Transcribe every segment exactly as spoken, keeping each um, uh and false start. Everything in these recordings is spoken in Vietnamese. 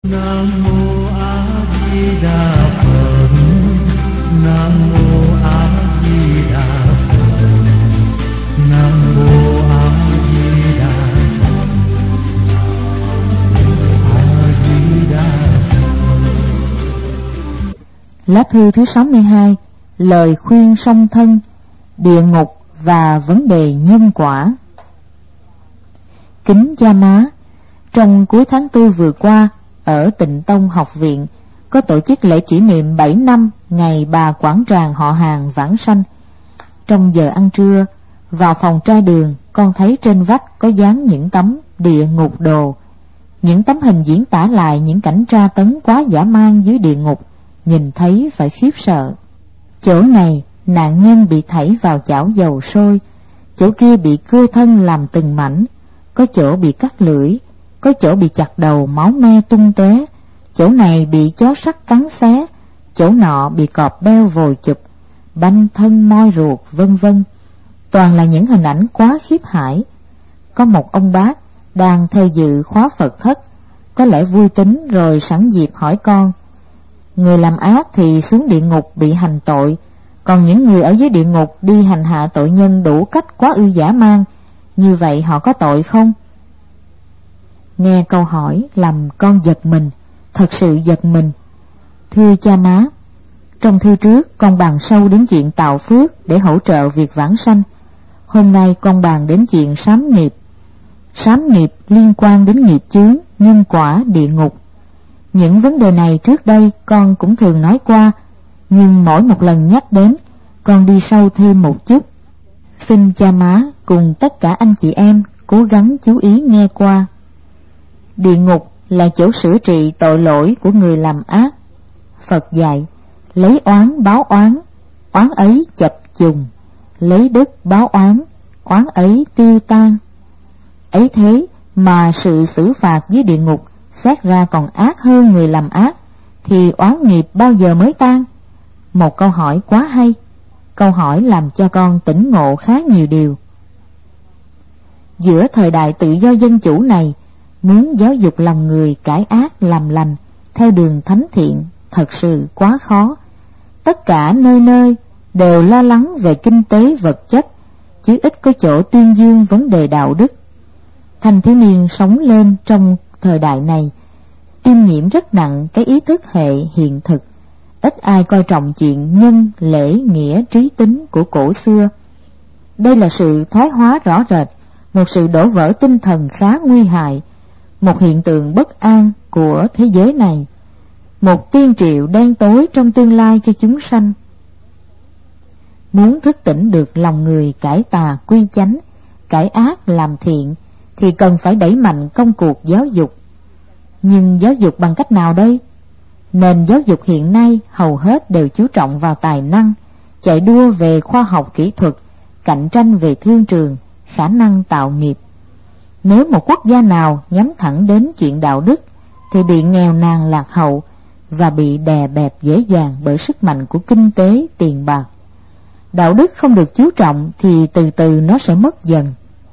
Nam mô A Di Đà Phật. Nam mô A Di Đà Phật. Nam mô A Di Đà Phật. A Di Đà Phật. Lá thư thứ sáu mươi hai, lời khuyên song thân, địa ngục và vấn đề nhân quả. Kính cha má, trong cuối tháng tư vừa qua, ở Tịnh Tông Học viện có tổ chức lễ kỷ niệm bảy năm ngày bà quản tràng họ Hàng vãng sanh. Trong giờ ăn trưa, vào phòng trai đường, con thấy trên vách có dán những tấm địa ngục đồ. Những tấm hình diễn tả lại những cảnh tra tấn quá dã man dưới địa ngục, nhìn thấy phải khiếp sợ. Chỗ này nạn nhân bị thảy vào chảo dầu sôi, chỗ kia bị cưa thân làm từng mảnh, có chỗ bị cắt lưỡi, có chỗ bị chặt đầu máu me tung tóe, chỗ này bị chó sắt cắn xé, chỗ nọ bị cọp beo vồ chụp, banh thân moi ruột, vân vân. Toàn là những hình ảnh quá khiếp hãi. Có một ông bác đang theo dự khóa Phật thất, có lẽ vui tính rồi sẵn dịp hỏi con: người làm ác thì xuống địa ngục bị hành tội, còn những người ở dưới địa ngục đi hành hạ tội nhân đủ cách quá ư dã man, như vậy họ có tội không? Nghe câu hỏi làm con giật mình, thật sự giật mình. Thưa cha má, trong thư trước con bàn sâu đến chuyện tạo phước để hỗ trợ việc vãng sanh. Hôm nay con bàn đến chuyện sám nghiệp. Sám nghiệp liên quan đến nghiệp chướng, nhân quả, địa ngục. Những vấn đề này trước đây con cũng thường nói qua, nhưng mỗi một lần nhắc đến, con đi sâu thêm một chút. Xin cha má cùng tất cả anh chị em cố gắng chú ý nghe qua. Địa ngục là chỗ sửa trị tội lỗi của người làm ác. Phật dạy, lấy oán báo oán, oán ấy chập trùng; lấy đức báo oán, oán ấy tiêu tan. Ấy thế mà sự xử phạt dưới địa ngục xét ra còn ác hơn người làm ác, thì oán nghiệp bao giờ mới tan? Một câu hỏi quá hay. Câu hỏi làm cho con tỉnh ngộ khá nhiều điều. Giữa thời đại tự do dân chủ này, muốn giáo dục lòng người cải ác làm lành theo đường thánh thiện thật sự quá khó. Tất cả nơi nơi đều lo lắng về kinh tế vật chất, chứ ít có chỗ tuyên dương vấn đề đạo đức. Thanh thiếu niên sống lên trong thời đại này tiêm nhiễm rất nặng cái ý thức hệ hiện thực, ít ai coi trọng chuyện nhân, lễ, nghĩa, trí tính của cổ xưa. Đây là sự thoái hóa rõ rệt, một sự đổ vỡ tinh thần khá nguy hại, một hiện tượng bất an của thế giới này, một tiên triệu đen tối trong tương lai cho chúng sanh. Muốn thức tỉnh được lòng người cải tà quy chánh, cải ác làm thiện, thì cần phải đẩy mạnh công cuộc giáo dục. Nhưng giáo dục bằng cách nào đây? Nền giáo dục hiện nay hầu hết đều chú trọng vào tài năng, chạy đua về khoa học kỹ thuật, cạnh tranh về thương trường, khả năng tạo nghiệp. Nếu một quốc gia nào nhắm thẳng đến chuyện đạo đức thì bị nghèo nàn lạc hậu và bị đè bẹp dễ dàng bởi sức mạnh của kinh tế, tiền bạc. Đạo đức không được chú trọng thì từ từ nó sẽ mất dần.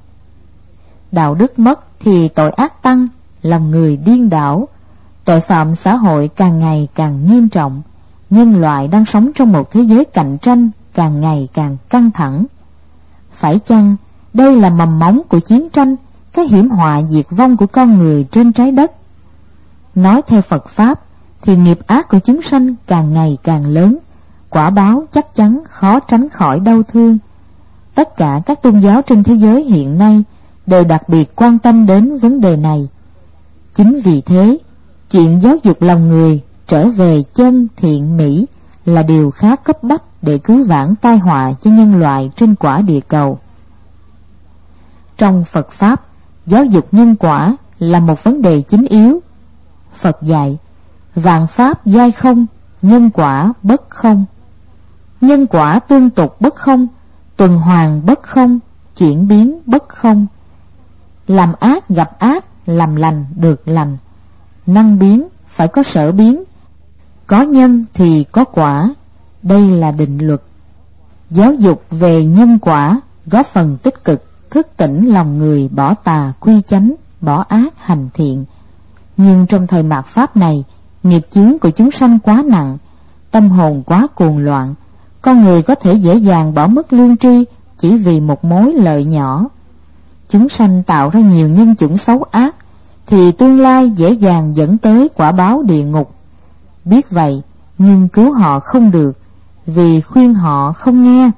Đạo đức mất thì tội ác tăng, lòng người điên đảo, tội phạm xã hội càng ngày càng nghiêm trọng, nhân loại đang sống trong một thế giới cạnh tranh càng ngày càng căng thẳng. Phải chăng đây là mầm móng của chiến tranh, cái hiểm họa diệt vong của con người trên trái đất? Nói theo Phật Pháp thì nghiệp ác của chúng sanh càng ngày càng lớn, quả báo chắc chắn khó tránh khỏi đau thương. Tất cả các tôn giáo trên thế giới hiện nay đều đặc biệt quan tâm đến vấn đề này. Chính vì thế, chuyện giáo dục lòng người trở về chân thiện mỹ là điều khá cấp bách để cứu vãn tai họa cho nhân loại trên quả địa cầu. Trong Phật Pháp, giáo dục nhân quả là một vấn đề chính yếu. Phật dạy, vạn pháp giai không, nhân quả bất không. Nhân quả tương tục bất không, tuần hoàn bất không, chuyển biến bất không. Làm ác gặp ác, làm lành được lành. Năng biến phải có sở biến, có nhân thì có quả. Đây là định luật. Giáo dục về nhân quả góp phần tích cực thức tỉnh lòng người bỏ tà quy chánh, bỏ ác hành thiện. Nhưng trong thời mạt Pháp này, nghiệp chướng của chúng sanh quá nặng, tâm hồn quá cuồng loạn, con người có thể dễ dàng bỏ mất lương tri chỉ vì một mối lợi nhỏ. Chúng sanh tạo ra nhiều nhân chủng xấu ác, thì tương lai dễ dàng dẫn tới quả báo địa ngục. Biết vậy, nhưng cứu họ không được, vì khuyên họ không nghe.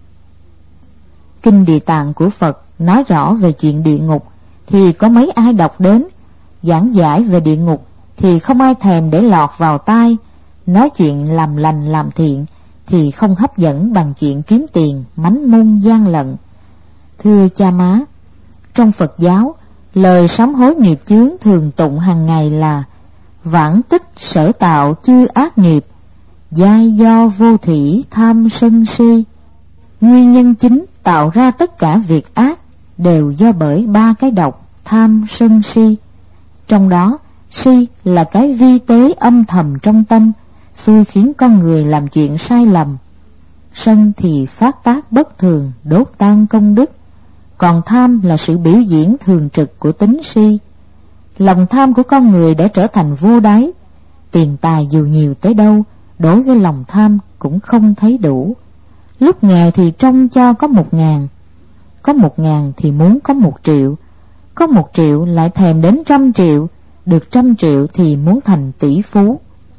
Kinh Địa Tạng của Phật nói rõ về chuyện địa ngục, thì có mấy ai đọc đến. Giảng giải về địa ngục thì không ai thèm để lọt vào tai. Nói chuyện làm lành làm thiện thì không hấp dẫn bằng chuyện kiếm tiền, mánh mung gian lận. Thưa cha má, trong Phật giáo, lời sám hối nghiệp chướng thường tụng hàng ngày là: vãng tích sở tạo chư ác nghiệp, giai do vô thủy tham sân si. Nguyên nhân chính tạo ra tất cả việc ác đều do bởi ba cái độc tham sân si. Trong đó, si là cái vi tế âm thầm trong tâm, xui khiến con người làm chuyện sai lầm. Sân thì phát tác bất thường, đốt tan công đức. Còn tham là sự biểu diễn thường trực của tính si. Lòng tham của con người đã trở thành vô đáy. Tiền tài dù nhiều tới đâu, đối với lòng tham cũng không thấy đủ. Lúc nghèo thì trông cho có một ngàn, có một ngàn thì muốn có một triệu, có một triệu lại thèm đến trăm triệu, được trăm triệu thì muốn thành tỷ phú.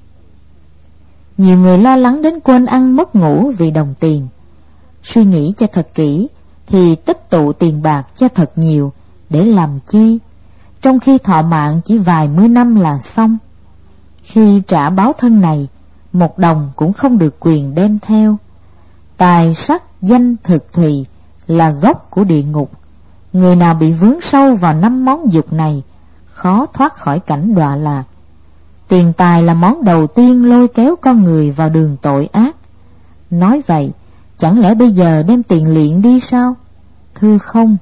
Nhiều người lo lắng đến quên ăn mất ngủ vì đồng tiền. Suy nghĩ cho thật kỹ thì tích tụ tiền bạc cho thật nhiều để làm chi, trong khi thọ mạng chỉ vài mươi năm là xong. Khi trả báo thân này, một đồng cũng không được quyền đem theo. Tài sắc danh thực thùy là gốc của địa ngục. Người nào bị vướng sâu vào năm món dục này, khó thoát khỏi cảnh đọa lạc. Tiền tài là món đầu tiên lôi kéo con người vào đường tội ác. Nói vậy, chẳng lẽ bây giờ đem tiền liệng đi sao? Thưa không.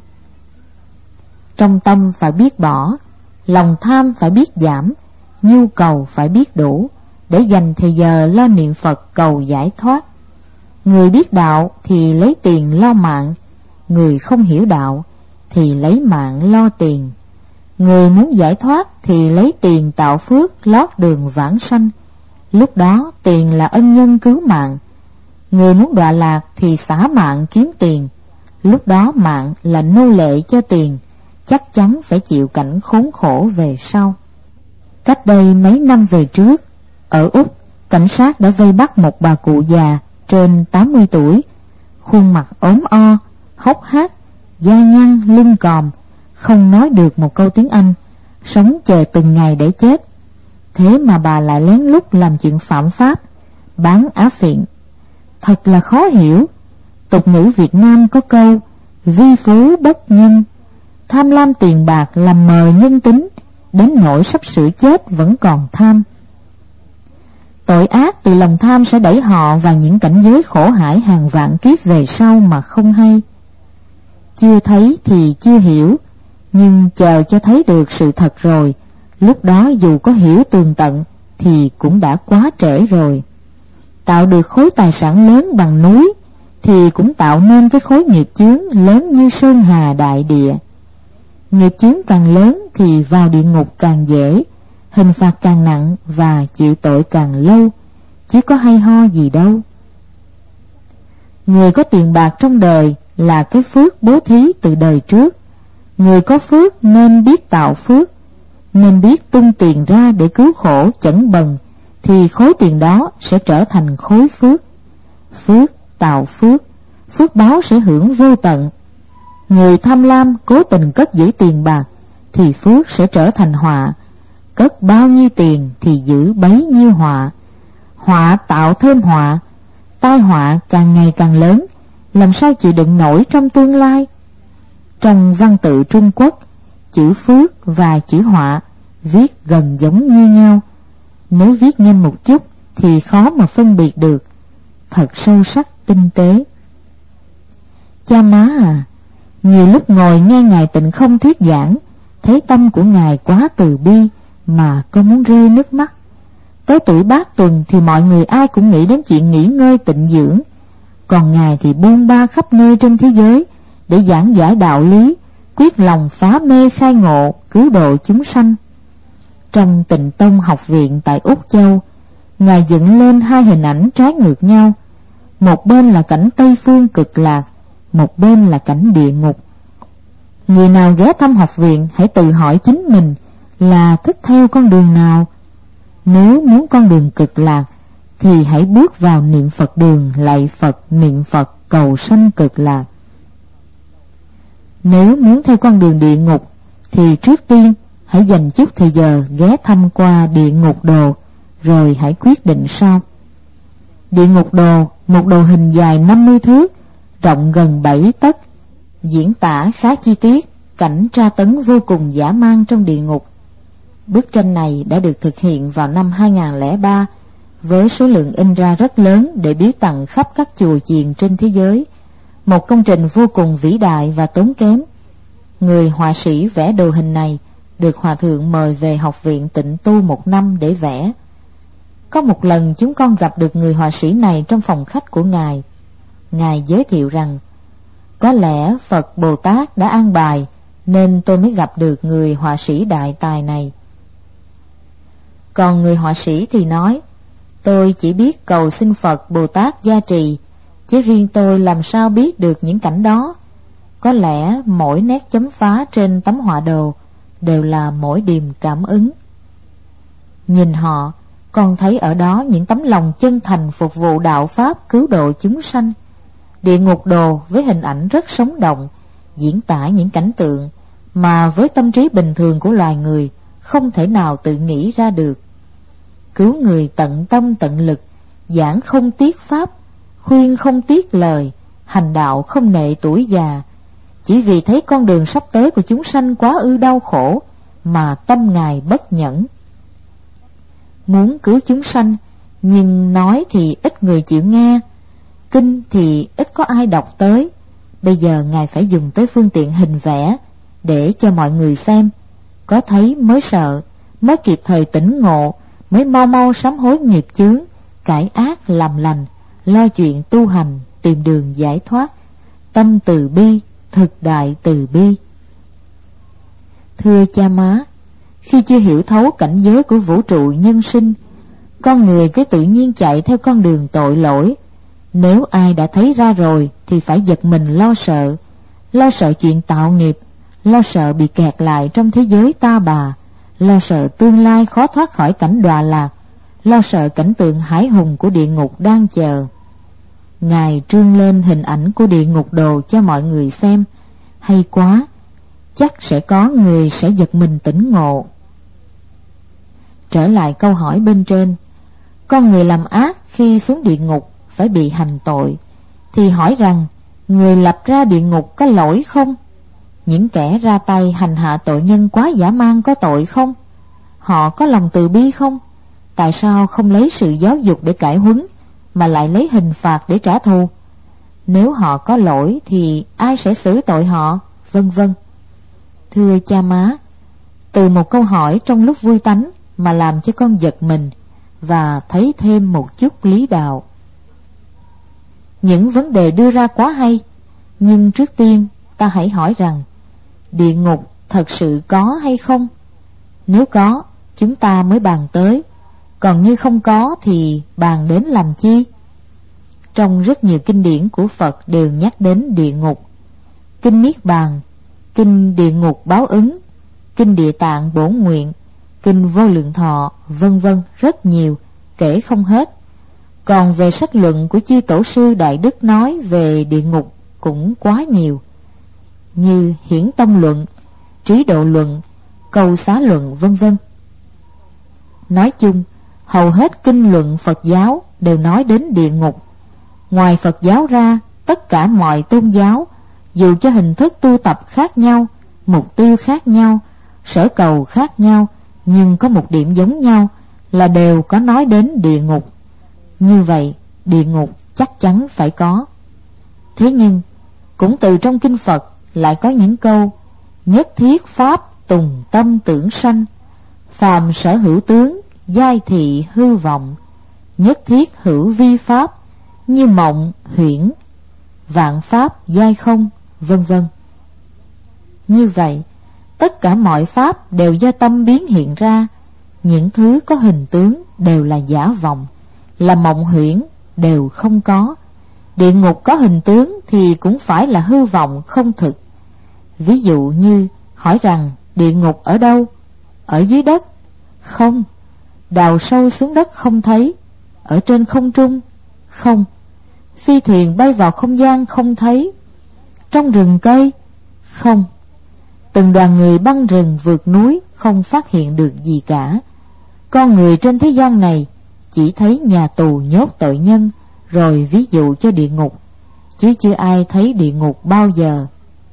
Trong tâm phải biết bỏ, lòng tham phải biết giảm, nhu cầu phải biết đủ, để dành thời giờ lo niệm Phật cầu giải thoát. Người biết đạo thì lấy tiền lo mạng, người không hiểu đạo thì lấy mạng lo tiền. Người muốn giải thoát thì lấy tiền tạo phước lót đường vãng sanh, lúc đó tiền là ân nhân cứu mạng. Người muốn đọa lạc thì xả mạng kiếm tiền, lúc đó mạng là nô lệ cho tiền, chắc chắn phải chịu cảnh khốn khổ về sau. Cách đây mấy năm về trước, ở Úc, cảnh sát đã vây bắt một bà cụ già trên tám mươi tuổi, khuôn mặt ốm o, hốc hác, da nhăn lưng còm, không nói được một câu tiếng Anh, sống chờ từng ngày để chết. Thế mà bà lại lén lút làm chuyện phạm pháp, bán á phiện. Thật là khó hiểu. Tục ngữ Việt Nam có câu vi phú bất nhân. Tham lam tiền bạc làm mờ nhân tính, đến nỗi sắp sửa chết vẫn còn tham. Tội ác từ lòng tham sẽ đẩy họ vào những cảnh giới khổ hải hàng vạn kiếp về sau mà không hay. Chưa thấy thì chưa hiểu, nhưng chờ cho thấy được sự thật rồi, lúc đó dù có hiểu tường tận thì cũng đã quá trễ rồi. Tạo được khối tài sản lớn bằng núi thì cũng tạo nên cái khối nghiệp chướng lớn như sơn hà đại địa. Nghiệp chướng càng lớn thì vào địa ngục càng dễ, hình phạt càng nặng và chịu tội càng lâu, chứ có hay ho gì đâu. Người có tiền bạc trong đời là cái phước bố thí từ đời trước. Người có phước nên biết tạo phước, nên biết tung tiền ra để cứu khổ chẩn bần, thì khối tiền đó sẽ trở thành khối phước. Phước tạo phước, phước báo sẽ hưởng vô tận. Người tham lam cố tình cất giữ tiền bạc thì phước sẽ trở thành họa. Cất bao nhiêu tiền thì giữ bấy nhiêu họa. Họa tạo thêm họa, tai họa càng ngày càng lớn, làm sao chịu đựng nổi trong tương lai. Trong văn tự Trung Quốc, chữ phước và chữ họa viết gần giống như nhau. Nếu viết nhanh một chút thì khó mà phân biệt được. Thật sâu sắc tinh tế. Cha má à, nhiều lúc ngồi nghe Ngài Tịnh Không thuyết giảng, thấy tâm của Ngài quá từ bi mà có muốn rơi nước mắt. Tới tuổi bát tuần thì mọi người ai cũng nghĩ đến chuyện nghỉ ngơi tịnh dưỡng, còn Ngài thì bôn ba khắp nơi trên thế giới để giảng giải đạo lý, quyết lòng phá mê khai ngộ, cứu độ chúng sanh. Trong Tịnh Tông Học Viện tại Úc Châu, Ngài dựng lên hai hình ảnh trái ngược nhau. Một bên là cảnh Tây Phương Cực Lạc, một bên là cảnh địa ngục. Người nào ghé thăm học viện hãy tự hỏi chính mình là thích theo con đường nào. Nếu muốn con đường Cực Lạc thì hãy bước vào niệm Phật đường, lạy Phật, niệm Phật, cầu sanh Cực Lạc. Nếu muốn theo con đường địa ngục thì trước tiên hãy dành chút thời giờ ghé thăm qua địa ngục đồ, rồi hãy quyết định sau. Địa ngục đồ, một đồ hình dài năm mươi thước, rộng gần bảy tấc, diễn tả khá chi tiết cảnh tra tấn vô cùng dã man trong địa ngục. Bức tranh này đã được thực hiện vào năm hai nghìn không trăm lẻ ba với số lượng in ra rất lớn để biếu tặng khắp các chùa chiền trên thế giới, một công trình vô cùng vĩ đại và tốn kém. Người họa sĩ vẽ đồ hình này được Hòa Thượng mời về học viện tịnh tu một năm để vẽ. Có một lần chúng con gặp được người họa sĩ này trong phòng khách của Ngài. Ngài giới thiệu rằng, có lẽ Phật Bồ Tát đã an bài nên tôi mới gặp được người họa sĩ đại tài này. Còn người họa sĩ thì nói, tôi chỉ biết cầu xin Phật Bồ Tát gia trì, chứ riêng tôi làm sao biết được những cảnh đó. Có lẽ mỗi nét chấm phá trên tấm họa đồ đều là mỗi điềm cảm ứng. Nhìn họ, con thấy ở đó những tấm lòng chân thành phục vụ đạo pháp cứu độ chúng sanh. Địa ngục đồ với hình ảnh rất sống động, diễn tả những cảnh tượng mà với tâm trí bình thường của loài người không thể nào tự nghĩ ra được. Cứu người tận tâm tận lực, giảng không tiếc pháp, khuyên không tiếc lời, hành đạo không nệ tuổi già, chỉ vì thấy con đường sắp tới của chúng sanh quá ư đau khổ mà tâm Ngài bất nhẫn. Muốn cứu chúng sanh, nhưng nói thì ít người chịu nghe, kinh thì ít có ai đọc tới. Bây giờ Ngài phải dùng tới phương tiện hình vẽ để cho mọi người xem, có thấy mới sợ, mới kịp thời tỉnh ngộ, mới mau mau sám hối nghiệp chướng, cải ác làm lành, lo chuyện tu hành, tìm đường giải thoát. Tâm từ bi, thực đại từ bi. Thưa cha má, khi chưa hiểu thấu cảnh giới của vũ trụ nhân sinh, con người cứ tự nhiên chạy theo con đường tội lỗi. Nếu ai đã thấy ra rồi thì phải giật mình lo sợ, lo sợ chuyện tạo nghiệp, lo sợ bị kẹt lại trong thế giới ta bà, lo sợ tương lai khó thoát khỏi cảnh đọa lạc, lo sợ cảnh tượng hải hùng của địa ngục đang chờ. Ngài trương lên hình ảnh của địa ngục đồ cho mọi người xem, hay quá, chắc sẽ có người sẽ giật mình tỉnh ngộ. Trở lại câu hỏi bên trên, con người làm ác khi xuống địa ngục phải bị hành tội, thì hỏi rằng người lập ra địa ngục có lỗi không? Những kẻ ra tay hành hạ tội nhân quá dã man có tội không? Họ có lòng từ bi không? Tại sao không lấy sự giáo dục để cải huấn, mà lại lấy hình phạt để trả thù? Nếu họ có lỗi thì ai sẽ xử tội họ? Vân vân. Thưa cha má, từ một câu hỏi trong lúc vui tánh mà làm cho con giật mình và thấy thêm một chút lý đạo. Những vấn đề đưa ra quá hay, nhưng trước tiên ta hãy hỏi rằng địa ngục thật sự có hay không? Nếu có, chúng ta mới bàn tới, còn như không có thì bàn đến làm chi? Trong rất nhiều kinh điển của Phật đều nhắc đến địa ngục. Kinh Niết Bàn, kinh Địa Ngục Báo Ứng, kinh Địa Tạng Bổn Nguyện, kinh Vô Lượng Thọ, vân vân, rất nhiều, kể không hết. Còn về sách luận của chư tổ sư Đại Đức nói về địa ngục cũng quá nhiều, như Hiển Tông Luận, Trí Độ Luận, Câu Xá Luận, vân vân. Nói chung, hầu hết kinh luận Phật giáo đều nói đến địa ngục. Ngoài Phật giáo ra, tất cả mọi tôn giáo, dù cho hình thức tu tập khác nhau, mục tiêu khác nhau, sở cầu khác nhau, nhưng có một điểm giống nhau là đều có nói đến địa ngục. Như vậy, địa ngục chắc chắn phải có. Thế nhưng, cũng từ trong kinh Phật lại có những câu nhất thiết pháp tùng tâm tưởng sanh, phàm sở hữu tướng, giai thị hư vọng, nhất thiết hữu vi pháp, như mộng huyễn, vạn pháp giai không, vân vân. Như vậy, tất cả mọi pháp đều do tâm biến hiện ra, những thứ có hình tướng đều là giả vọng, là mộng huyễn, đều không có. Địa ngục có hình tướng thì cũng phải là hư vọng không thực. Ví dụ như hỏi rằng địa ngục ở đâu? Ở dưới đất? Không. Đào sâu xuống đất không thấy. Ở trên không trung? Không. Phi thuyền bay vào không gian không thấy. Trong rừng cây? Không. Từng đoàn người băng rừng vượt núi không phát hiện được gì cả. Con người trên thế gian này chỉ thấy nhà tù nhốt tội nhân, rồi ví dụ cho địa ngục, chứ chưa ai thấy địa ngục bao giờ.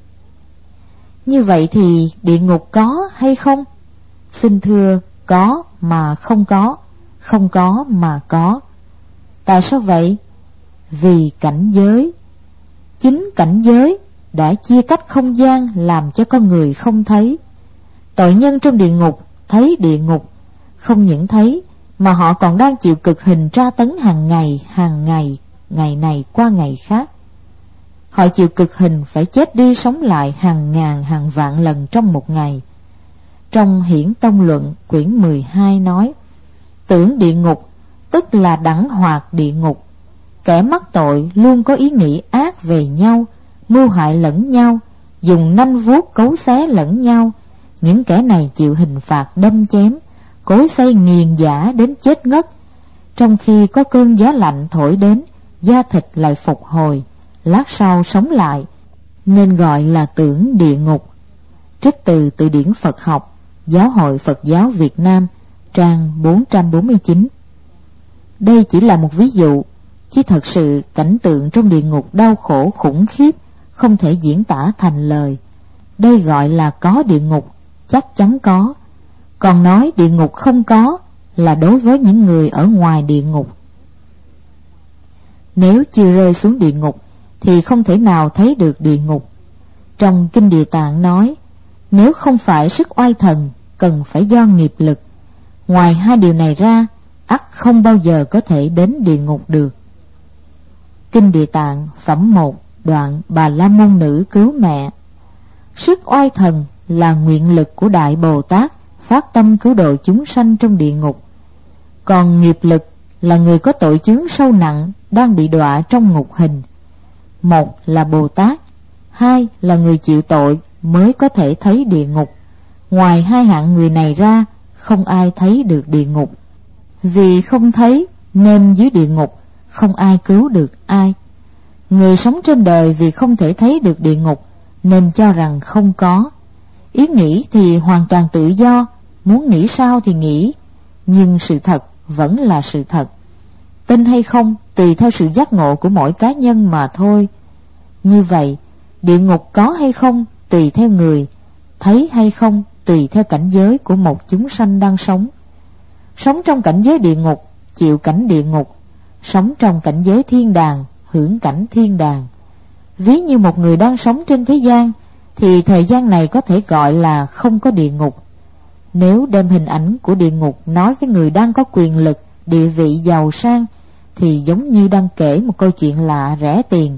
Như vậy thì địa ngục có hay không? Xin thưa, có mà không có, không có mà có. Tại sao vậy? Vì cảnh giới. Chính cảnh giới đã chia cách không gian làm cho con người không thấy. Tội nhân trong địa ngục thấy địa ngục, không những thấy mà họ còn đang chịu cực hình tra tấn hàng ngày, hàng ngày, ngày này qua ngày khác. Họ chịu cực hình phải chết đi sống lại hàng ngàn hàng vạn lần trong một ngày. Trong Hiển Tông Luận quyển mười hai nói, tưởng địa ngục tức là đẳng hoạt địa ngục. Kẻ mắc tội luôn có ý nghĩ ác về nhau, mưu hại lẫn nhau, dùng nanh vuốt cấu xé lẫn nhau. Những kẻ này chịu hình phạt đâm chém, cối xay nghiền dã đến chết ngất. Trong khi có cơn gió lạnh thổi đến, da thịt lại phục hồi, lát sau sống lại, nên gọi là tưởng địa ngục. Trích từ Từ điển Phật học, Giáo hội Phật giáo Việt Nam, trang bốn trăm bốn mươi chín. Đây chỉ là một ví dụ, chứ thật sự cảnh tượng trong địa ngục đau khổ khủng khiếp, không thể diễn tả thành lời. Đây gọi là có địa ngục, chắc chắn có. Còn nói địa ngục không có là đối với những người ở ngoài địa ngục. Nếu chưa rơi xuống địa ngục thì không thể nào thấy được địa ngục. Trong Kinh Địa Tạng nói, nếu không phải sức oai thần, cần phải do nghiệp lực. Ngoài hai điều này ra, ắt không bao giờ có thể đến địa ngục được. Kinh Địa Tạng phẩm một, đoạn Bà La Môn Nữ cứu mẹ. Sức oai thần là nguyện lực của Đại Bồ Tát phát tâm cứu độ chúng sanh trong địa ngục. Còn nghiệp lực là người có tội chướng sâu nặng đang bị đọa trong ngục hình. Một là Bồ Tát, hai là người chịu tội mới có thể thấy địa ngục. Ngoài hai hạng người này ra, không ai thấy được địa ngục. Vì không thấy nên dưới địa ngục không ai cứu được ai. Người sống trên đời vì không thể thấy được địa ngục nên cho rằng không có. Ý nghĩ thì hoàn toàn tự do, muốn nghĩ sao thì nghĩ, nhưng sự thật vẫn là sự thật. Tin hay không tùy theo sự giác ngộ của mỗi cá nhân mà thôi. Như vậy, địa ngục có hay không tùy theo người, thấy hay không tùy theo cảnh giới của một chúng sanh đang sống. Sống trong cảnh giới địa ngục, chịu cảnh địa ngục; sống trong cảnh giới thiên đàng, hưởng cảnh thiên đàng. Ví như một người đang sống trên thế gian, thì thời gian này có thể gọi là không có địa ngục. Nếu đem hình ảnh của địa ngục nói với người đang có quyền lực, địa vị giàu sang, thì giống như đang kể một câu chuyện lạ rẻ tiền.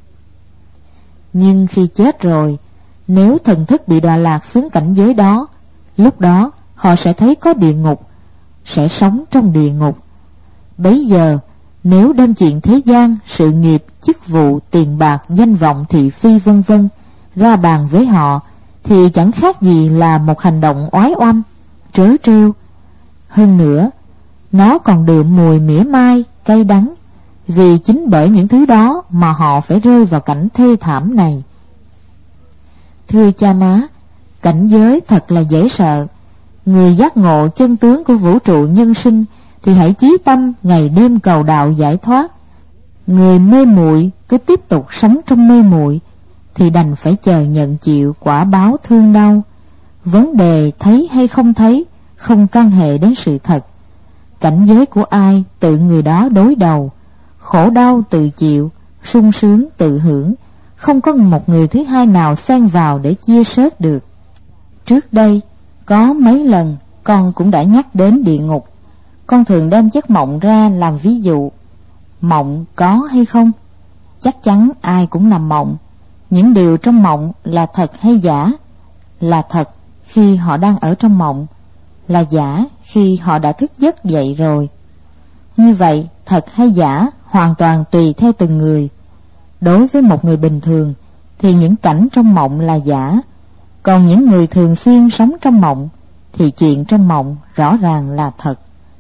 Nhưng khi chết rồi, nếu thần thức bị đọa lạc xuống cảnh giới đó, lúc đó họ sẽ thấy có địa ngục, sẽ sống trong địa ngục. Bấy giờ, nếu đem chuyện thế gian, sự nghiệp, chức vụ, tiền bạc, danh vọng, thị phi vân vân ra bàn với họ, thì chẳng khác gì là một hành động oái oăm, trớ trêu. Hơn nữa, nó còn đượm mùi mỉa mai, cay đắng, vì chính bởi những thứ đó mà họ phải rơi vào cảnh thê thảm này. Thưa cha má, cảnh giới thật là dễ sợ. Người giác ngộ chân tướng của vũ trụ nhân sinh thì hãy chí tâm ngày đêm cầu đạo giải thoát. Người mê muội cứ tiếp tục sống trong mê muội thì đành phải chờ nhận chịu quả báo thương đau. Vấn đề thấy hay không thấy không can hệ đến sự thật. Cảnh giới của ai tự người đó đối đầu, khổ đau tự chịu, sung sướng tự hưởng, không có một người thứ hai nào xen vào để chia sớt được. Trước đây có mấy lần con cũng đã nhắc đến địa ngục. Con thường đem giấc mộng ra làm ví dụ. Mộng có hay không? Chắc chắn ai cũng nằm mộng. Những điều trong mộng là thật hay giả? Là thật khi họ đang ở trong mộng. là giả khi họ đã thức giấc dậy rồi. Như vậy, thật hay giả hoàn toàn tùy theo từng người. Đối với một người bình thường thì những cảnh trong mộng là giả, còn những người thường xuyên sống trong mộng thì chuyện trong mộng rõ ràng là thật.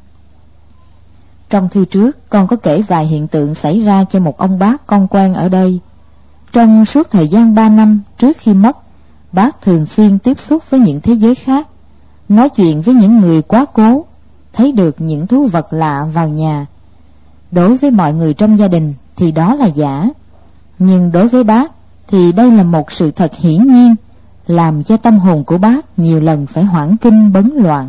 Trong thư trước, con có kể vài hiện tượng xảy ra cho một ông bác con quen ở đây. Trong suốt thời gian ba năm trước khi mất, bác thường xuyên tiếp xúc với những thế giới khác, nói chuyện với những người quá cố, thấy được những thú vật lạ vào nhà. Đối với mọi người trong gia đình thì đó là giả, nhưng đối với bác thì đây là một sự thật hiển nhiên, làm cho tâm hồn của bác nhiều lần phải hoảng kinh bấn loạn.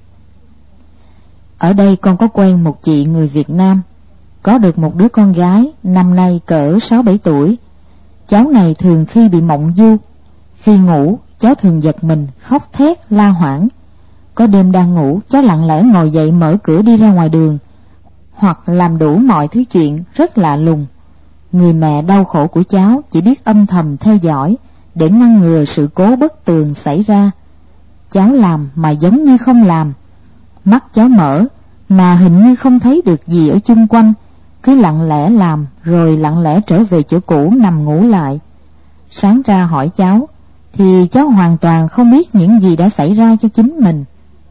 Ở đây con có quen một chị người Việt Nam, có được một đứa con gái năm nay cỡ sáu bảy tuổi. Cháu này thường khi bị mộng du, khi ngủ cháu thường giật mình khóc thét la hoảng. Có đêm đang ngủ, cháu lặng lẽ ngồi dậy mở cửa đi ra ngoài đường, hoặc làm đủ mọi thứ chuyện rất lạ lùng. Người mẹ đau khổ của cháu chỉ biết âm thầm theo dõi để ngăn ngừa sự cố bất tường xảy ra. Cháu làm mà giống như không làm, mắt cháu mở mà hình như không thấy được gì ở chung quanh, cứ lặng lẽ làm rồi lặng lẽ trở về chỗ cũ nằm ngủ lại. Sáng ra hỏi cháu thì cháu hoàn toàn không biết những gì đã xảy ra cho chính mình.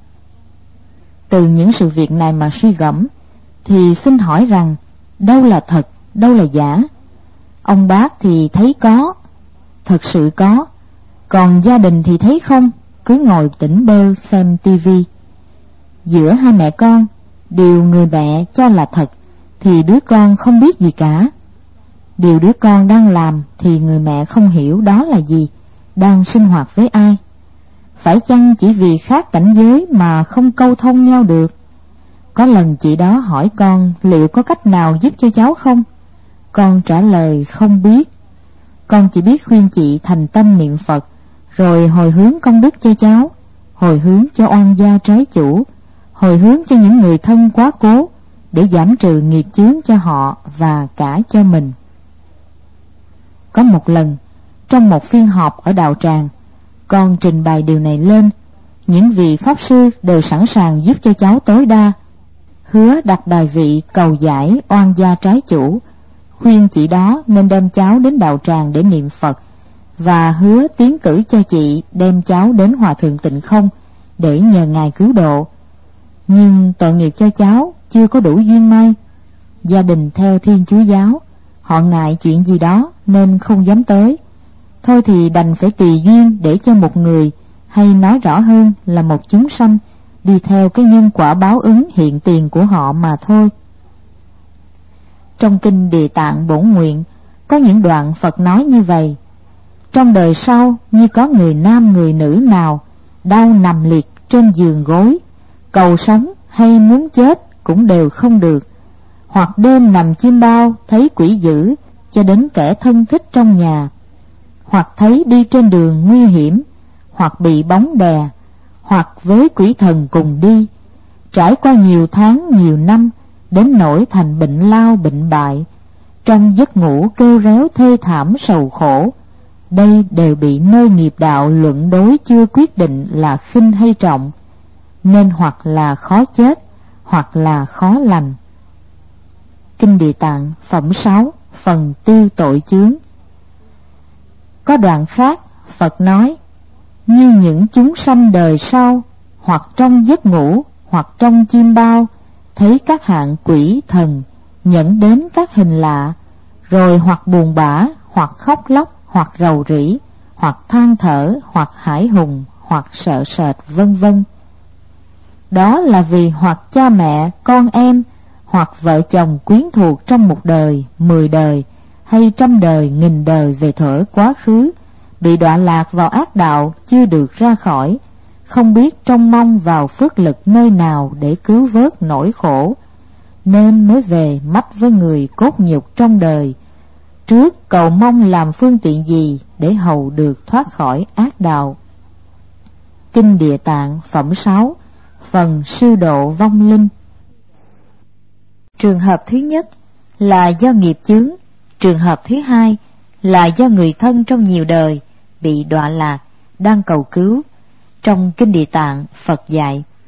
Từ những sự việc này mà suy gẫm thì xin hỏi rằng đâu là thật, đâu là giả? Ông bác thì thấy có, thật sự có, còn gia đình thì thấy không, cứ ngồi tỉnh bơ xem tivi. Giữa hai mẹ con, điều người mẹ cho là thật thì đứa con không biết gì cả. Điều đứa con đang làm thì người mẹ không hiểu đó là gì, đang sinh hoạt với ai. Phải chăng chỉ vì khác cảnh giới mà không câu thông nhau được? Có lần chị đó hỏi con liệu có cách nào giúp cho cháu không? Con trả lời không biết. Con chỉ biết khuyên chị thành tâm niệm Phật, rồi hồi hướng công đức cho cháu, hồi hướng cho oan gia trái chủ, hồi hướng cho những người thân quá cố, để giảm trừ nghiệp chướng cho họ và cả cho mình. Có một lần, trong một phiên họp ở đạo tràng, con trình bày điều này lên. Những vị pháp sư đều sẵn sàng giúp cho cháu tối đa, hứa đặt đài vị cầu giải oan gia trái chủ, khuyên chị đó nên đem cháu đến đạo tràng để niệm Phật, và hứa tiến cử cho chị đem cháu đến Hòa Thượng Tịnh Không để nhờ Ngài cứu độ. Nhưng tội nghiệp cho cháu chưa có đủ duyên may. Gia đình theo Thiên Chúa giáo, họ ngại chuyện gì đó nên không dám tới. Thôi thì đành phải tùy duyên để cho một người, hay nói rõ hơn là một chúng sanh, đi theo cái nhân quả báo ứng hiện tiền của họ mà thôi. Trong kinh Địa Tạng Bổn Nguyện có những đoạn Phật nói như vậy: trong đời sau như có người nam người nữ nào đau nằm liệt trên giường gối, cầu sống hay muốn chết cũng đều không được, hoặc đêm nằm chiêm bao thấy quỷ dữ cho đến kẻ thân thích trong nhà, hoặc thấy đi trên đường nguy hiểm, hoặc bị bóng đè, hoặc với quỷ thần cùng đi, trải qua nhiều tháng nhiều năm đến nỗi thành bệnh lao bệnh bại, trong giấc ngủ kêu réo thê thảm sầu khổ. Đây đều bị nơi nghiệp đạo luận đối chưa quyết định là khinh hay trọng, nên hoặc là khó chết, hoặc là khó lành. Kinh Địa Tạng phẩm sáu, phần tiêu tội chướng. Có đoạn khác Phật nói: như những chúng sanh đời sau, hoặc trong giấc ngủ, hoặc trong chiêm bao, thấy các hạng quỷ thần nhẫn đến các hình lạ, rồi hoặc buồn bã, hoặc khóc lóc, hoặc rầu rĩ, hoặc than thở, hoặc hãi hùng, hoặc sợ sệt, vân vân. Đó là vì hoặc cha mẹ, con em, hoặc vợ chồng quyến thuộc trong một đời, mười đời, hay trăm đời, nghìn đời về thuở quá khứ, bị đọa lạc vào ác đạo chưa được ra khỏi, không biết trông mong vào phước lực nơi nào để cứu vớt nỗi khổ, nên mới về mách với người cốt nhục trong đời, trước cầu mong làm phương tiện gì để hầu được thoát khỏi ác đạo. Kinh Địa Tạng phẩm sáu, phần siêu độ vong linh. Trường hợp thứ nhất là do nghiệp chướng, trường hợp thứ hai là do người thân trong nhiều đời bị đọa lạc, đang cầu cứu. Trong Kinh Địa Tạng, Phật dạy: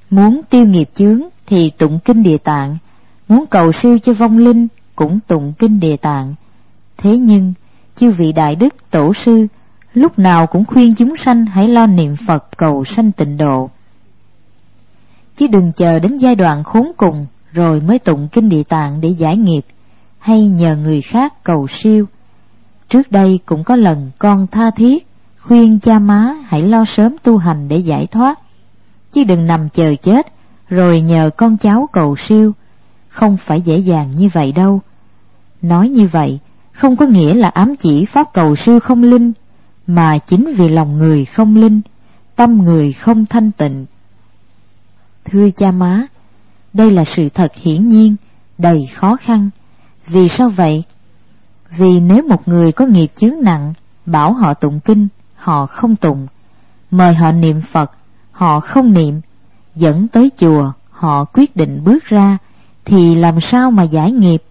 Muốn tiêu nghiệp chướng thì tụng kinh Địa Tạng, muốn cầu siêu cho vong linh cũng tụng kinh Địa Tạng. Thế nhưng chư vị đại đức tổ sư lúc nào cũng khuyên chúng sanh hãy lo niệm Phật cầu sanh tịnh độ, chứ đừng chờ đến giai đoạn khốn cùng rồi mới tụng kinh Địa Tạng để giải nghiệp, hay nhờ người khác cầu siêu. Trước đây cũng có lần con tha thiết khuyên cha má hãy lo sớm tu hành để giải thoát, chứ đừng nằm chờ chết rồi nhờ con cháu cầu siêu. Không phải dễ dàng như vậy đâu. Nói như vậy không có nghĩa là ám chỉ pháp cầu siêu không linh, mà chính vì lòng người không linh, tâm người không thanh tịnh. Thưa cha má, đây là sự thật hiển nhiên, đầy khó khăn. Vì sao vậy? Vì nếu một người có nghiệp chướng nặng, bảo họ tụng kinh, họ không tụng, mời họ niệm Phật, họ không niệm, dẫn tới chùa, họ quyết định bước ra, thì làm sao mà giải nghiệp?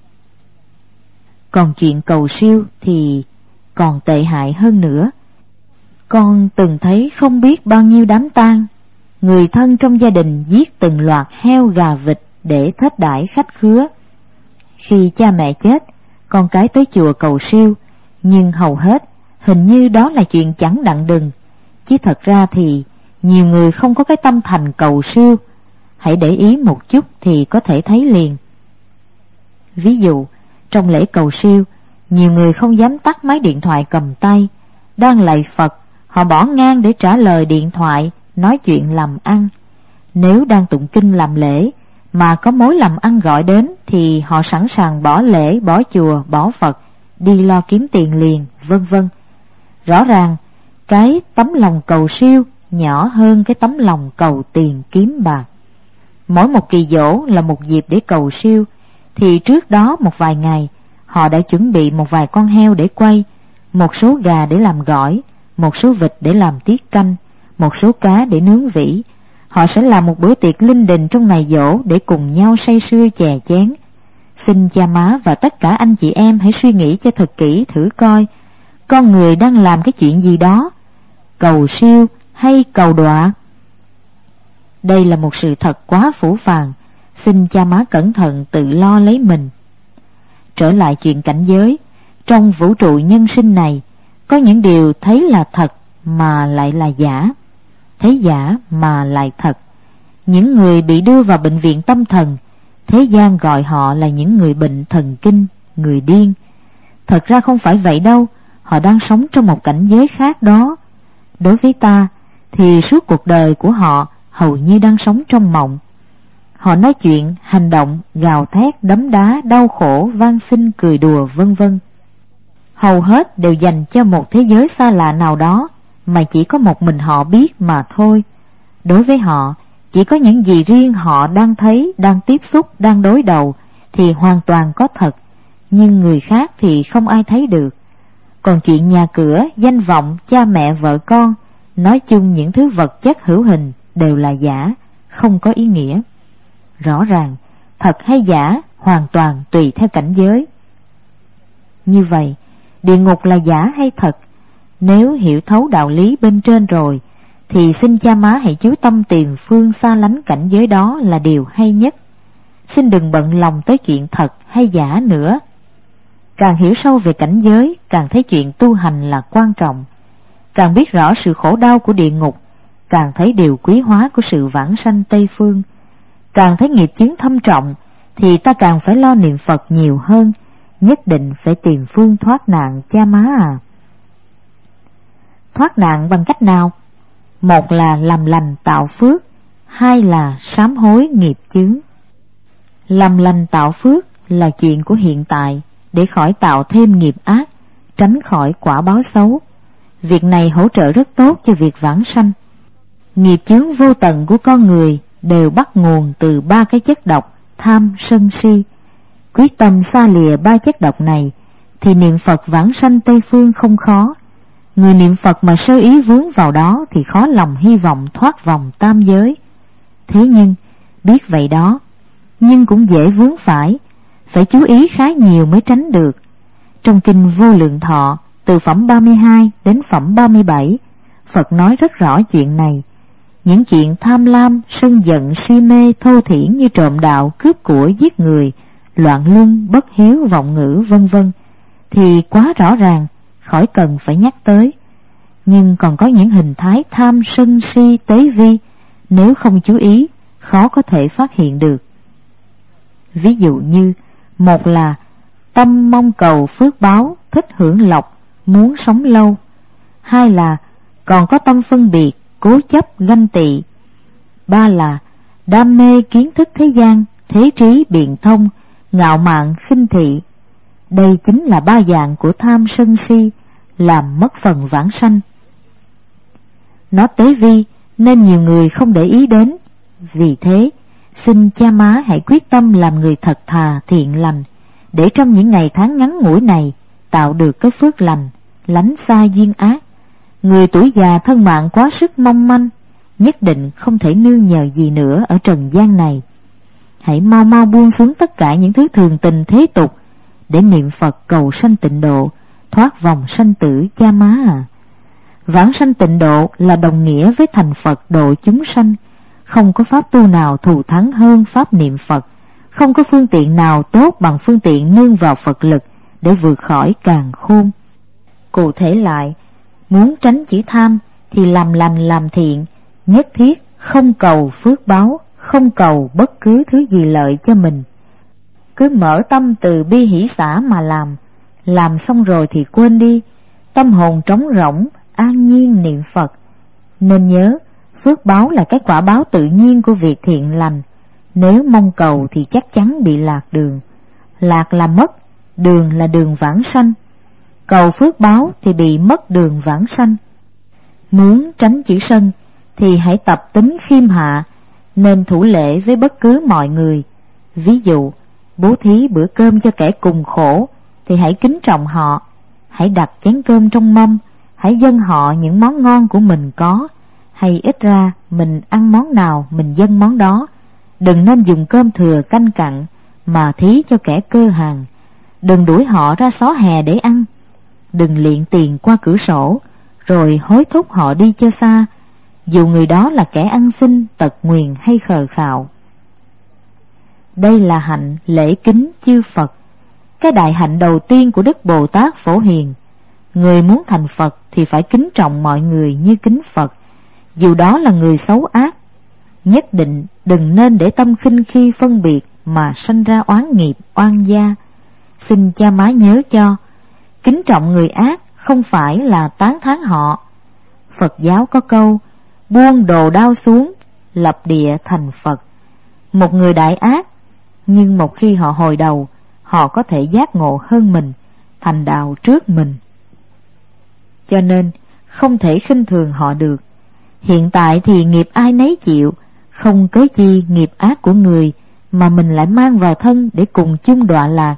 Còn chuyện cầu siêu thì còn tệ hại hơn nữa. Con từng thấy không biết bao nhiêu đám tang, người thân trong gia đình giết từng loạt heo gà vịt để thết đãi khách khứa. Khi cha mẹ chết, con cái tới chùa cầu siêu, nhưng hầu hết hình như đó là chuyện chẳng đặng đừng, chứ thật ra thì nhiều người không có cái tâm thành cầu siêu. Hãy để ý một chút thì có thể thấy liền. Ví dụ, trong lễ cầu siêu, nhiều người không dám tắt máy điện thoại cầm tay, đang lạy Phật, họ bỏ ngang để trả lời điện thoại, nói chuyện làm ăn. Nếu đang tụng kinh làm lễ, mà có mối làm ăn gọi đến, thì họ sẵn sàng bỏ lễ, bỏ chùa, bỏ Phật, đi lo kiếm tiền liền, vân vân. Rõ ràng, cái tấm lòng cầu siêu nhỏ hơn cái tấm lòng cầu tiền kiếm bạc. Mỗi một kỳ dỗ là một dịp để cầu siêu, thì trước đó một vài ngày, họ đã chuẩn bị một vài con heo để quay, một số gà để làm gỏi, một số vịt để làm tiết canh, một số cá để nướng vỉ. Họ sẽ làm một bữa tiệc linh đình trong ngày dỗ để cùng nhau say sưa chè chén. Xin cha má và tất cả anh chị em hãy suy nghĩ cho thật kỹ thử coi, con người đang làm cái chuyện gì đó, cầu siêu hay cầu đọa? Đây là một sự thật quá phũ phàng, xin cha má cẩn thận tự lo lấy mình. Trở lại chuyện cảnh giới, trong vũ trụ nhân sinh này, có những điều thấy là thật mà lại là giả, thấy giả mà lại thật. Những người bị đưa vào bệnh viện tâm thần, thế gian gọi họ là những người bệnh thần kinh, người điên. Thật ra không phải vậy đâu, họ đang sống trong một cảnh giới khác đó. Đối với ta, thì suốt cuộc đời của họ hầu như đang sống trong mộng. Họ nói chuyện, hành động, gào thét, đấm đá, đau khổ, van xin, cười đùa, vân vân. Hầu hết đều dành cho một thế giới xa lạ nào đó mà chỉ có một mình họ biết mà thôi. Đối với họ, chỉ có những gì riêng họ đang thấy, đang tiếp xúc, đang đối đầu thì hoàn toàn có thật, nhưng người khác thì không ai thấy được. Còn chuyện nhà cửa, danh vọng, cha mẹ, vợ con, nói chung những thứ vật chất hữu hình đều là giả, không có ý nghĩa. Rõ ràng, thật hay giả hoàn toàn tùy theo cảnh giới. Như vậy, địa ngục là giả hay thật? Nếu hiểu thấu đạo lý bên trên rồi, thì xin cha má hãy chú tâm tìm phương xa lánh cảnh giới đó là điều hay nhất. Xin đừng bận lòng tới chuyện thật hay giả nữa. Càng hiểu sâu về cảnh giới, càng thấy chuyện tu hành là quan trọng. Càng biết rõ sự khổ đau của địa ngục, càng thấy điều quý hóa của sự vãng sanh Tây Phương. Càng thấy nghiệp chướng thâm trọng, thì ta càng phải lo niệm Phật nhiều hơn, nhất định phải tìm phương thoát nạn cha má à. Thoát nạn bằng cách nào? Một là làm lành tạo phước, hai là sám hối nghiệp chướng. Làm lành tạo phước là chuyện của hiện tại, để khỏi tạo thêm nghiệp ác, tránh khỏi quả báo xấu. Việc này hỗ trợ rất tốt cho việc vãng sanh. Nghiệp chướng vô tận của con người đều bắt nguồn từ ba cái chất độc tham, sân, si. Quyết tâm xa lìa ba chất độc này, thì niệm Phật vãng sanh Tây Phương không khó. Người niệm Phật mà sơ ý vướng vào đó thì khó lòng hy vọng thoát vòng tam giới. Thế nhưng, biết vậy đó, nhưng cũng dễ vướng phải, phải chú ý khá nhiều mới tránh được. Trong kinh Vô Lượng Thọ, từ phẩm ba mươi hai đến phẩm ba mươi bảy, Phật nói rất rõ chuyện này. những chuyện tham lam, sân giận, si mê, thô thiển như trộm đạo, cướp của, giết người, loạn luân, bất hiếu, vọng ngữ, vân vân, thì quá rõ ràng, khỏi cần phải nhắc tới. Nhưng còn có những hình thái tham, sân, si, tế vi, nếu không chú ý, khó có thể phát hiện được. Ví dụ như, một là tâm mong cầu phước báo, thích hưởng lộc, muốn sống lâu. Hai là còn có tâm phân biệt, cố chấp, ganh tị. Ba là đam mê kiến thức thế gian, thế trí biện thông, ngạo mạn khinh thị. Đây chính là ba dạng của tham sân si, làm mất phần vãng sanh. Nó tế vi nên nhiều người không để ý đến. Vì thế, xin cha má hãy quyết tâm làm người thật thà thiện lành, để trong những ngày tháng ngắn ngủi này tạo được cái phước lành, lánh xa duyên ác. Người tuổi già thân mạng quá sức mong manh, nhất định không thể nương nhờ gì nữa ở trần gian này. Hãy mau mau buông xuống tất cả những thứ thường tình thế tục, để niệm Phật cầu sanh tịnh độ, thoát vòng sanh tử cha má à. Vãng sanh tịnh độ là đồng nghĩa với thành Phật độ chúng sanh. Không có pháp tu nào thù thắng hơn pháp niệm Phật, không có phương tiện nào tốt bằng phương tiện nương vào Phật lực để vượt khỏi càn khôn. Cụ thể lại, muốn tránh chữ tham thì làm lành làm thiện, nhất thiết không cầu phước báo, không cầu bất cứ thứ gì lợi cho mình. Cứ mở tâm từ bi hỷ xả mà làm, làm xong rồi thì quên đi, tâm hồn trống rỗng, an nhiên niệm Phật. Nên nhớ, phước báo là cái quả báo tự nhiên của việc thiện lành. Nếu mong cầu thì chắc chắn bị lạc đường. Lạc là mất, đường là đường vãng sanh. Cầu phước báo thì bị mất đường vãng sanh. Muốn tránh chữ sân thì hãy tập tính khiêm hạ, nên thủ lễ với bất cứ mọi người. Ví dụ, bố thí bữa cơm cho kẻ cùng khổ thì hãy kính trọng họ. Hãy đặt chén cơm trong mâm, hãy dâng họ những món ngon của mình có, hay ít ra mình ăn món nào mình dâng món đó. Đừng nên dùng cơm thừa canh cặn mà thí cho kẻ cơ hàng. Đừng đuổi họ ra xó hè để ăn. Đừng liệng tiền qua cửa sổ rồi hối thúc họ đi cho xa, dù người đó là kẻ ăn xin, tật nguyền hay khờ khạo. Đây là hạnh lễ kính chư Phật, cái đại hạnh đầu tiên của Đức Bồ Tát Phổ Hiền. Người muốn thành Phật thì phải kính trọng mọi người như kính Phật, dù đó là người xấu ác. Nhất định đừng nên để tâm khinh khi phân biệt mà sanh ra oán nghiệp oan gia. Xin cha má nhớ cho, kính trọng người ác không phải là tán thán họ. Phật giáo có câu, buông đồ đao xuống, lập địa thành Phật. Một người đại ác, nhưng một khi họ hồi đầu, họ có thể giác ngộ hơn mình, thành đạo trước mình. Cho nên không thể khinh thường họ được. Hiện tại thì nghiệp ai nấy chịu, không cớ chi nghiệp ác của người mà mình lại mang vào thân để cùng chung đọa lạc.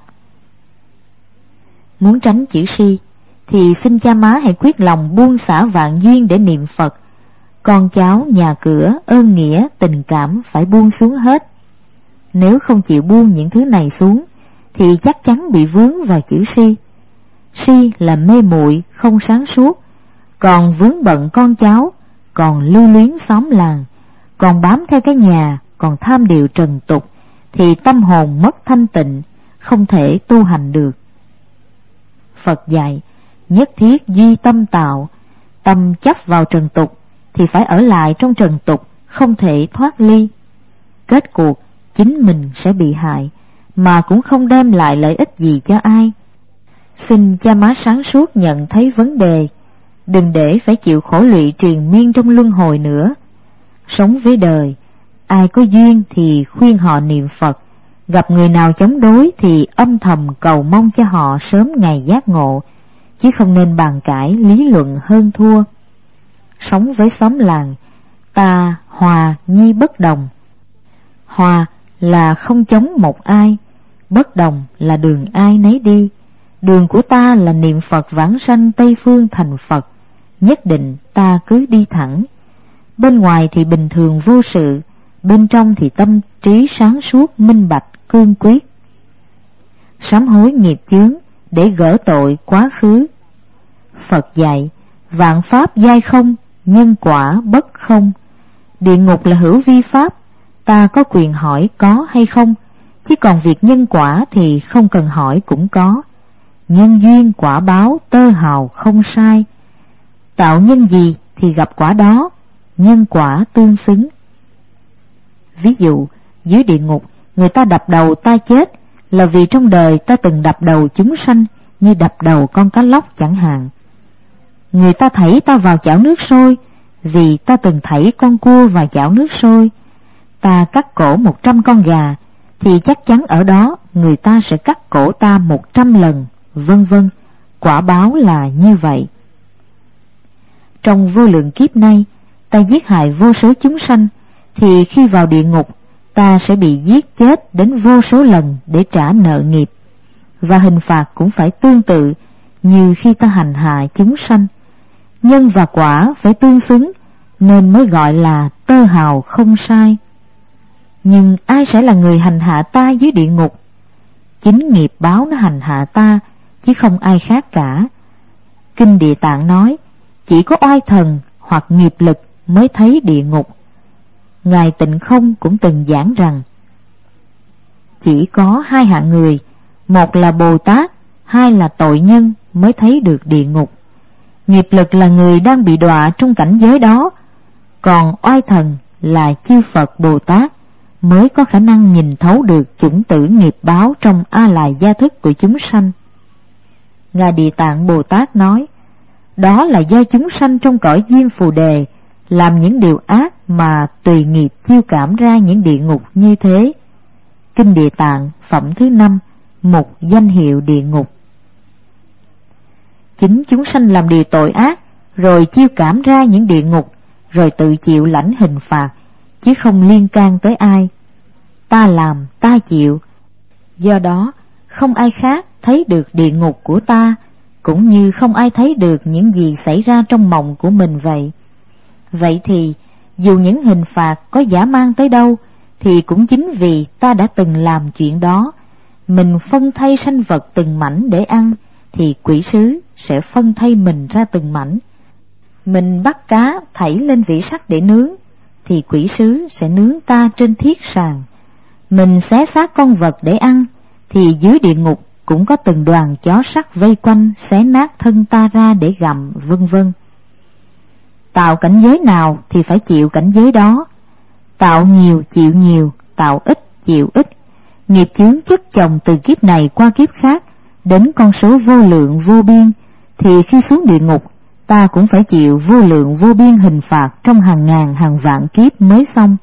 Muốn tránh chữ si thì xin cha má hãy quyết lòng buông xả vạn duyên để niệm Phật. Con cháu, nhà cửa, ơn nghĩa, tình cảm phải buông xuống hết. Nếu không chịu buông những thứ này xuống thì chắc chắn bị vướng vào chữ si. Si là mê muội, không sáng suốt, còn vướng bận con cháu, còn lưu luyến xóm làng, còn bám theo cái nhà, còn tham điều trần tục, thì tâm hồn mất thanh tịnh, không thể tu hành được. Phật dạy, nhất thiết duy tâm tạo, tâm chấp vào trần tục thì phải ở lại trong trần tục, không thể thoát ly. Kết cuộc chính mình sẽ bị hại, mà cũng không đem lại lợi ích gì cho ai. Xin cha má sáng suốt nhận thấy vấn đề, đừng để phải chịu khổ lụy triền miên trong luân hồi nữa. Sống với đời, ai có duyên thì khuyên họ niệm Phật, gặp người nào chống đối thì âm thầm cầu mong cho họ sớm ngày giác ngộ, chứ không nên bàn cãi lý luận hơn thua. Sống với xóm làng, ta hòa nhi bất đồng. Hòa là không chống một ai, bất đồng là đường ai nấy đi. Đường của ta là niệm Phật vãng sanh Tây Phương thành Phật, nhất định ta cứ đi thẳng. Bên ngoài thì bình thường vô sự, bên trong thì tâm trí sáng suốt minh bạch cương quyết. Sám hối nghiệp chướng để gỡ tội quá khứ. Phật dạy, vạn pháp giai không, nhân quả bất không. Địa ngục là hữu vi pháp, ta có quyền hỏi có hay không, chứ còn việc nhân quả thì không cần hỏi cũng có. Nhân duyên quả báo tơ hào không sai. Tạo nhân gì thì gặp quả đó, nhân quả tương xứng. Ví dụ, dưới địa ngục, người ta đập đầu ta chết là vì trong đời ta từng đập đầu chúng sanh, như đập đầu con cá lóc chẳng hạn. Người ta thảy ta vào chảo nước sôi vì ta từng thảy con cua vào chảo nước sôi. Ta cắt cổ một trăm con gà thì chắc chắn ở đó người ta sẽ cắt cổ ta một trăm lần, vân vân. Quả báo là như vậy. Trong vô lượng kiếp nay, ta giết hại vô số chúng sanh, thì khi vào địa ngục, ta sẽ bị giết chết đến vô số lần để trả nợ nghiệp. Và hình phạt cũng phải tương tự như khi ta hành hạ chúng sanh. Nhân và quả phải tương xứng, nên mới gọi là tơ hào không sai. Nhưng ai sẽ là người hành hạ ta dưới địa ngục? Chính nghiệp báo nó hành hạ ta, chứ không ai khác cả. Kinh Địa Tạng nói, chỉ có oai thần hoặc nghiệp lực mới thấy địa ngục. Ngài Tịnh Không cũng từng giảng rằng, chỉ có hai hạng người, một là Bồ Tát, hai là tội nhân mới thấy được địa ngục. Nghiệp lực là người đang bị đọa trong cảnh giới đó, còn oai thần là chư Phật Bồ Tát mới có khả năng nhìn thấu được chủng tử nghiệp báo trong A Lại gia thức của chúng sanh. Ngài Địa Tạng Bồ Tát nói, đó là do chúng sanh trong cõi diêm phù đề làm những điều ác mà tùy nghiệp chiêu cảm ra những địa ngục như thế. Kinh Địa Tạng phẩm thứ năm, mục danh hiệu địa ngục. Chính chúng sanh làm điều tội ác, rồi chiêu cảm ra những địa ngục, rồi tự chịu lãnh hình phạt, chứ không liên can tới ai. Ta làm, ta chịu. Do đó, không ai khác thấy được địa ngục của ta, cũng như không ai thấy được những gì xảy ra trong mộng của mình vậy. Vậy thì, dù những hình phạt có dã man tới đâu, thì cũng chính vì ta đã từng làm chuyện đó. Mình phân thay sanh vật từng mảnh để ăn, thì quỷ sứ sẽ phân thay mình ra từng mảnh. Mình bắt cá thảy lên vỉ sắt để nướng, thì quỷ sứ sẽ nướng ta trên thiết sàn. Mình xé xác con vật để ăn, thì dưới địa ngục cũng có từng đoàn chó sắt vây quanh xé nát thân ta ra để gặm, vân vân. Tạo cảnh giới nào thì phải chịu cảnh giới đó. Tạo nhiều chịu nhiều, tạo ít chịu ít. Nghiệp chướng chất chồng từ kiếp này qua kiếp khác đến con số vô lượng vô biên, thì khi xuống địa ngục ta cũng phải chịu vô lượng vô biên hình phạt trong hàng ngàn hàng vạn kiếp mới xong.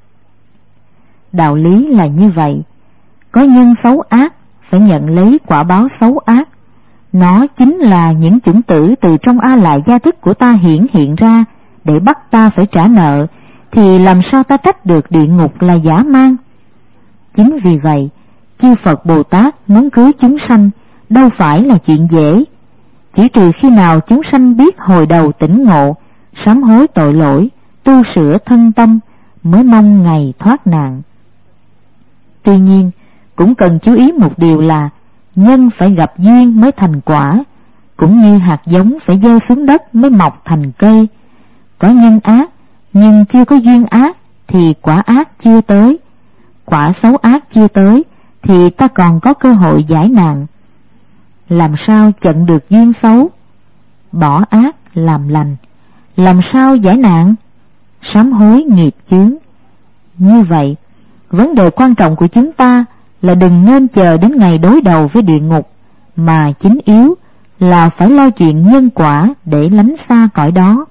Đạo lý là như vậy. Có nhân xấu ác phải nhận lấy quả báo xấu ác. Nó chính là những chủng tử từ trong A Lại gia thức của ta hiển hiện ra để bắt ta phải trả nợ, thì làm sao ta trách được địa ngục là dã man? Chính vì vậy, chư Phật Bồ Tát muốn cứu chúng sanh đâu phải là chuyện dễ. Chỉ trừ khi nào chúng sanh biết hồi đầu tỉnh ngộ, sám hối tội lỗi, tu sửa thân tâm, mới mong ngày thoát nạn. Tuy nhiên, cũng cần chú ý một điều là nhân phải gặp duyên mới thành quả, cũng như hạt giống phải gieo xuống đất mới mọc thành cây. Có nhân ác nhưng chưa có duyên ác thì quả ác chưa tới. Quả xấu ác chưa tới thì ta còn có cơ hội giải nạn. Làm sao chặn được duyên xấu? Bỏ ác làm lành. Làm sao giải nạn? Sám hối nghiệp chướng. Như vậy, vấn đề quan trọng của chúng ta là đừng nên chờ đến ngày đối đầu với địa ngục, mà chính yếu là phải lo chuyện nhân quả để lánh xa cõi đó.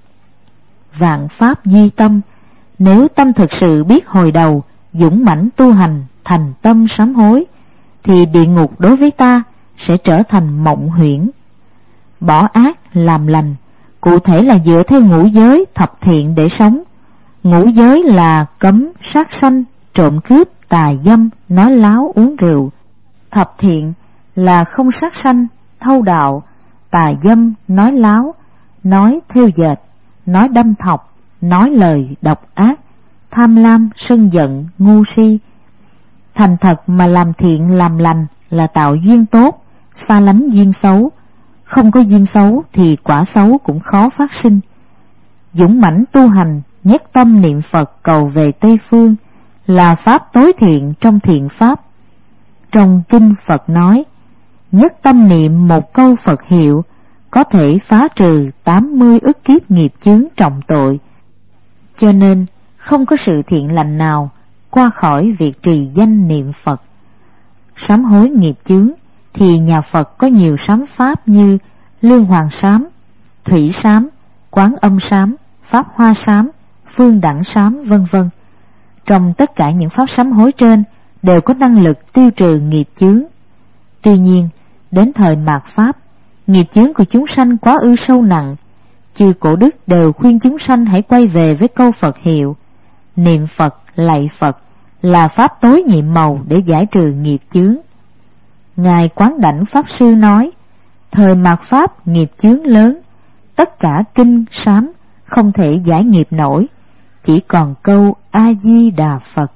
Vạn pháp duy tâm, nếu tâm thực sự biết hồi đầu, dũng mãnh tu hành, thành tâm sám hối, thì địa ngục đối với ta sẽ trở thành mộng huyễn. Bỏ ác làm lành, cụ thể là dựa theo ngũ giới thập thiện để sống. Ngũ giới là cấm sát sanh, trộm cướp, tà dâm, nói láo, uống rượu. Thập thiện là không sát sanh, thâu đạo, tà dâm, nói láo, nói thêu dệt, nói đâm thọc, nói lời độc ác, tham lam, sân giận, ngu si. Thành thật mà làm thiện làm lành là tạo duyên tốt, xa lánh duyên xấu. Không có duyên xấu thì quả xấu cũng khó phát sinh. Dũng mãnh tu hành nhất tâm niệm Phật cầu về Tây Phương là pháp tối thiện trong thiện pháp. Trong kinh Phật nói, nhất tâm niệm một câu Phật hiệu có thể phá trừ tám mươi ức kiếp nghiệp chướng trọng tội. Cho nên không có sự thiện lành nào qua khỏi việc trì danh niệm Phật. Sám hối nghiệp chướng thì nhà Phật có nhiều sám pháp như Lương Hoàng sám, Thủy sám, Quán Âm sám, Pháp Hoa sám, Phương Đẳng sám, vân vân. Trong tất cả những pháp sám hối trên đều có năng lực tiêu trừ nghiệp chướng. Tuy nhiên, đến thời mạt pháp, nghiệp chướng của chúng sanh quá ư sâu nặng. Chư cổ đức đều khuyên chúng sanh hãy quay về với câu Phật hiệu. Niệm Phật, lạy Phật là pháp tối nhiệm màu để giải trừ nghiệp chướng. Ngài Quán Đảnh Pháp Sư nói, thời mạt pháp nghiệp chướng lớn, tất cả kinh sám không thể giải nghiệp nổi, chỉ còn câu A-di-đà Phật.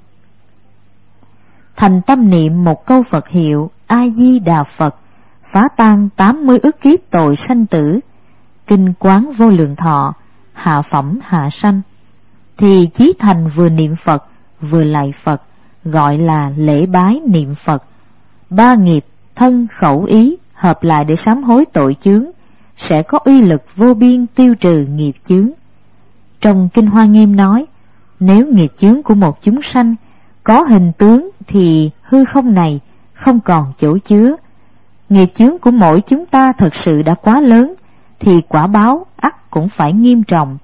Thành tâm niệm một câu Phật hiệu A-di-đà Phật phá tan tám mươi ức kiếp tội sanh tử. Kinh Quán Vô Lượng Thọ, hạ phẩm hạ sanh, thì chí thành vừa niệm Phật vừa lạy Phật, gọi là lễ bái niệm Phật. Ba nghiệp thân khẩu ý hợp lại để sám hối tội chướng, sẽ có uy lực vô biên tiêu trừ nghiệp chướng. Trong Kinh Hoa Nghiêm nói, nếu nghiệp chướng của một chúng sanh có hình tướng thì hư không này không còn chỗ chứa. Nghiệp chướng của mỗi chúng ta thật sự đã quá lớn, thì quả báo ắt cũng phải nghiêm trọng.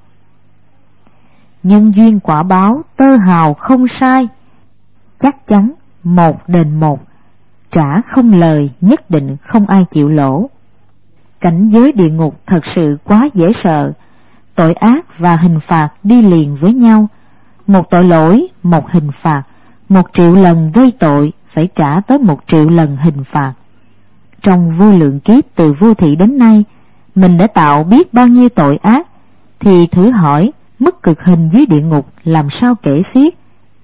Nhân duyên quả báo tơ hào không sai, chắc chắn một đền một, trả không lời nhất định không ai chịu lỗ. Cảnh giới địa ngục thật sự quá dễ sợ, tội ác và hình phạt đi liền với nhau. Một tội lỗi, một hình phạt, một triệu lần gây tội phải trả tới một triệu lần hình phạt. Trong vô lượng kiếp từ vô thị đến nay, mình đã tạo biết bao nhiêu tội ác, thì thử hỏi mức cực hình dưới địa ngục làm sao kể xiết.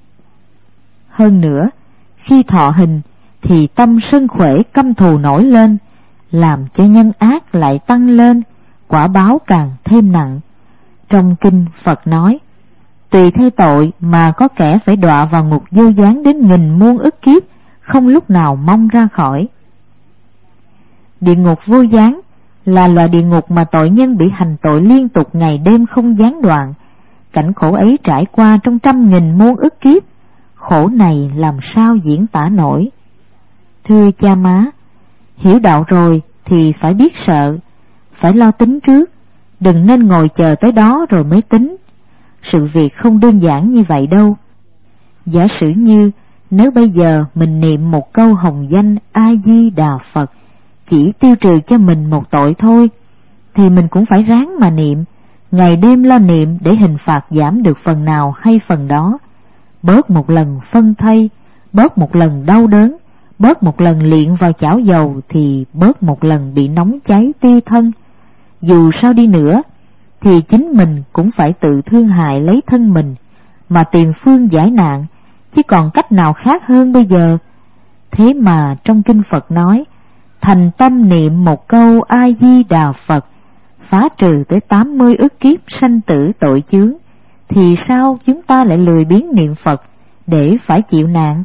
Hơn nữa, khi thọ hình thì tâm sân khỏe căm thù nổi lên, làm cho nhân ác lại tăng lên, quả báo càng thêm nặng. Trong kinh Phật nói, tùy theo tội mà có kẻ phải đọa vào ngục vô gián đến nghìn muôn ức kiếp, không lúc nào mong ra khỏi. Địa ngục vô gián là loại địa ngục mà tội nhân bị hành tội liên tục ngày đêm không gián đoạn. Cảnh khổ ấy trải qua trong trăm nghìn muôn ức kiếp, khổ này làm sao diễn tả nổi. Thưa cha má, hiểu đạo rồi thì phải biết sợ, phải lo tính trước, đừng nên ngồi chờ tới đó rồi mới tính. Sự việc không đơn giản như vậy đâu. Giả sử như nếu bây giờ mình niệm một câu hồng danh A-di-đà Phật, chỉ tiêu trừ cho mình một tội thôi, thì mình cũng phải ráng mà niệm, ngày đêm lo niệm để hình phạt giảm được phần nào hay phần đó. Bớt một lần phân thây, bớt một lần đau đớn, bớt một lần liệng vào chảo dầu thì bớt một lần bị nóng cháy tiêu thân. Dù sao đi nữa thì chính mình cũng phải tự thương hại lấy thân mình mà tìm phương giải nạn, chứ còn cách nào khác hơn bây giờ. Thế mà trong kinh Phật nói, thành tâm niệm một câu A-di-đà Phật phá trừ tới tám mươi ức kiếp sanh tử tội chướng, thì sao chúng ta lại lười biếng niệm Phật để phải chịu nạn?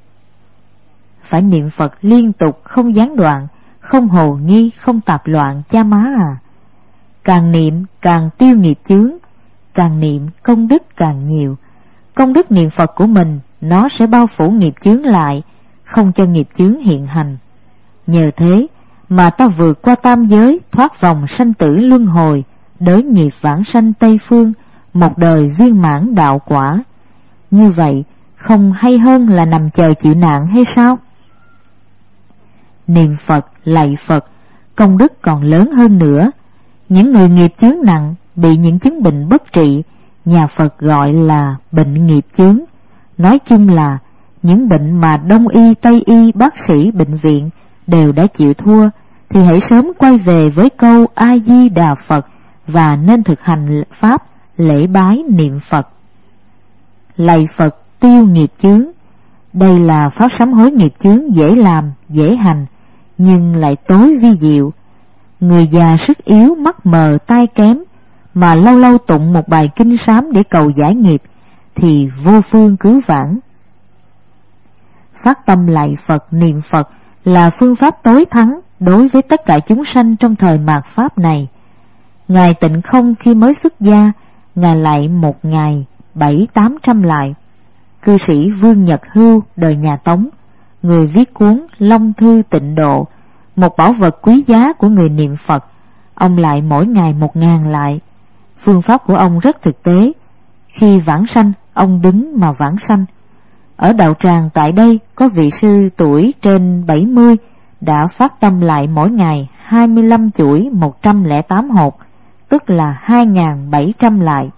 Phải niệm Phật liên tục không gián đoạn, không hồ nghi, không tạp loạn cha má à. Càng niệm càng tiêu nghiệp chướng, càng niệm công đức càng nhiều. Công đức niệm Phật của mình nó sẽ bao phủ nghiệp chướng lại, không cho nghiệp chướng hiện hành. Nhờ thế mà ta vượt qua tam giới, thoát vòng sanh tử luân hồi, đới nghiệp vãng sanh Tây Phương, một đời viên mãn đạo quả. Như vậy không hay hơn là nằm chờ chịu nạn hay sao? Niệm Phật, lạy Phật, công đức còn lớn hơn nữa. Những người nghiệp chướng nặng, bị những chứng bệnh bất trị, nhà Phật gọi là bệnh nghiệp chướng. Nói chung là những bệnh mà Đông y, Tây y, bác sĩ, bệnh viện đều đã chịu thua, thì hãy sớm quay về với câu A-di-đà Phật và nên thực hành pháp lễ bái niệm Phật. Lạy Phật tiêu nghiệp chướng. Đây là pháp sám hối nghiệp chướng dễ làm, dễ hành, nhưng lại tối vi diệu. Người già sức yếu, mắt mờ, tai kém, mà lâu lâu tụng một bài kinh sám để cầu giải nghiệp thì vô phương cứu vãn. Phát tâm lạy Phật, niệm Phật là phương pháp tối thắng đối với tất cả chúng sanh trong thời mạt Pháp này. Ngài Tịnh Không khi mới xuất gia, Ngài lạy một ngày bảy tám trăm lạy. Cư sĩ Vương Nhật Hưu đời nhà Tống, người viết cuốn Long Thư Tịnh Độ, một bảo vật quý giá của người niệm Phật, ông lạy mỗi ngày một ngàn lạy. Phương pháp của ông rất thực tế. Khi vãng sanh, ông đứng mà vãng sanh. Ở đạo tràng tại đây có vị sư tuổi trên bảy mươi đã phát tâm lại mỗi ngày hai mươi lăm chuỗi một trăm lẻ tám hộp, tức là hai nghìn bảy trăm lại.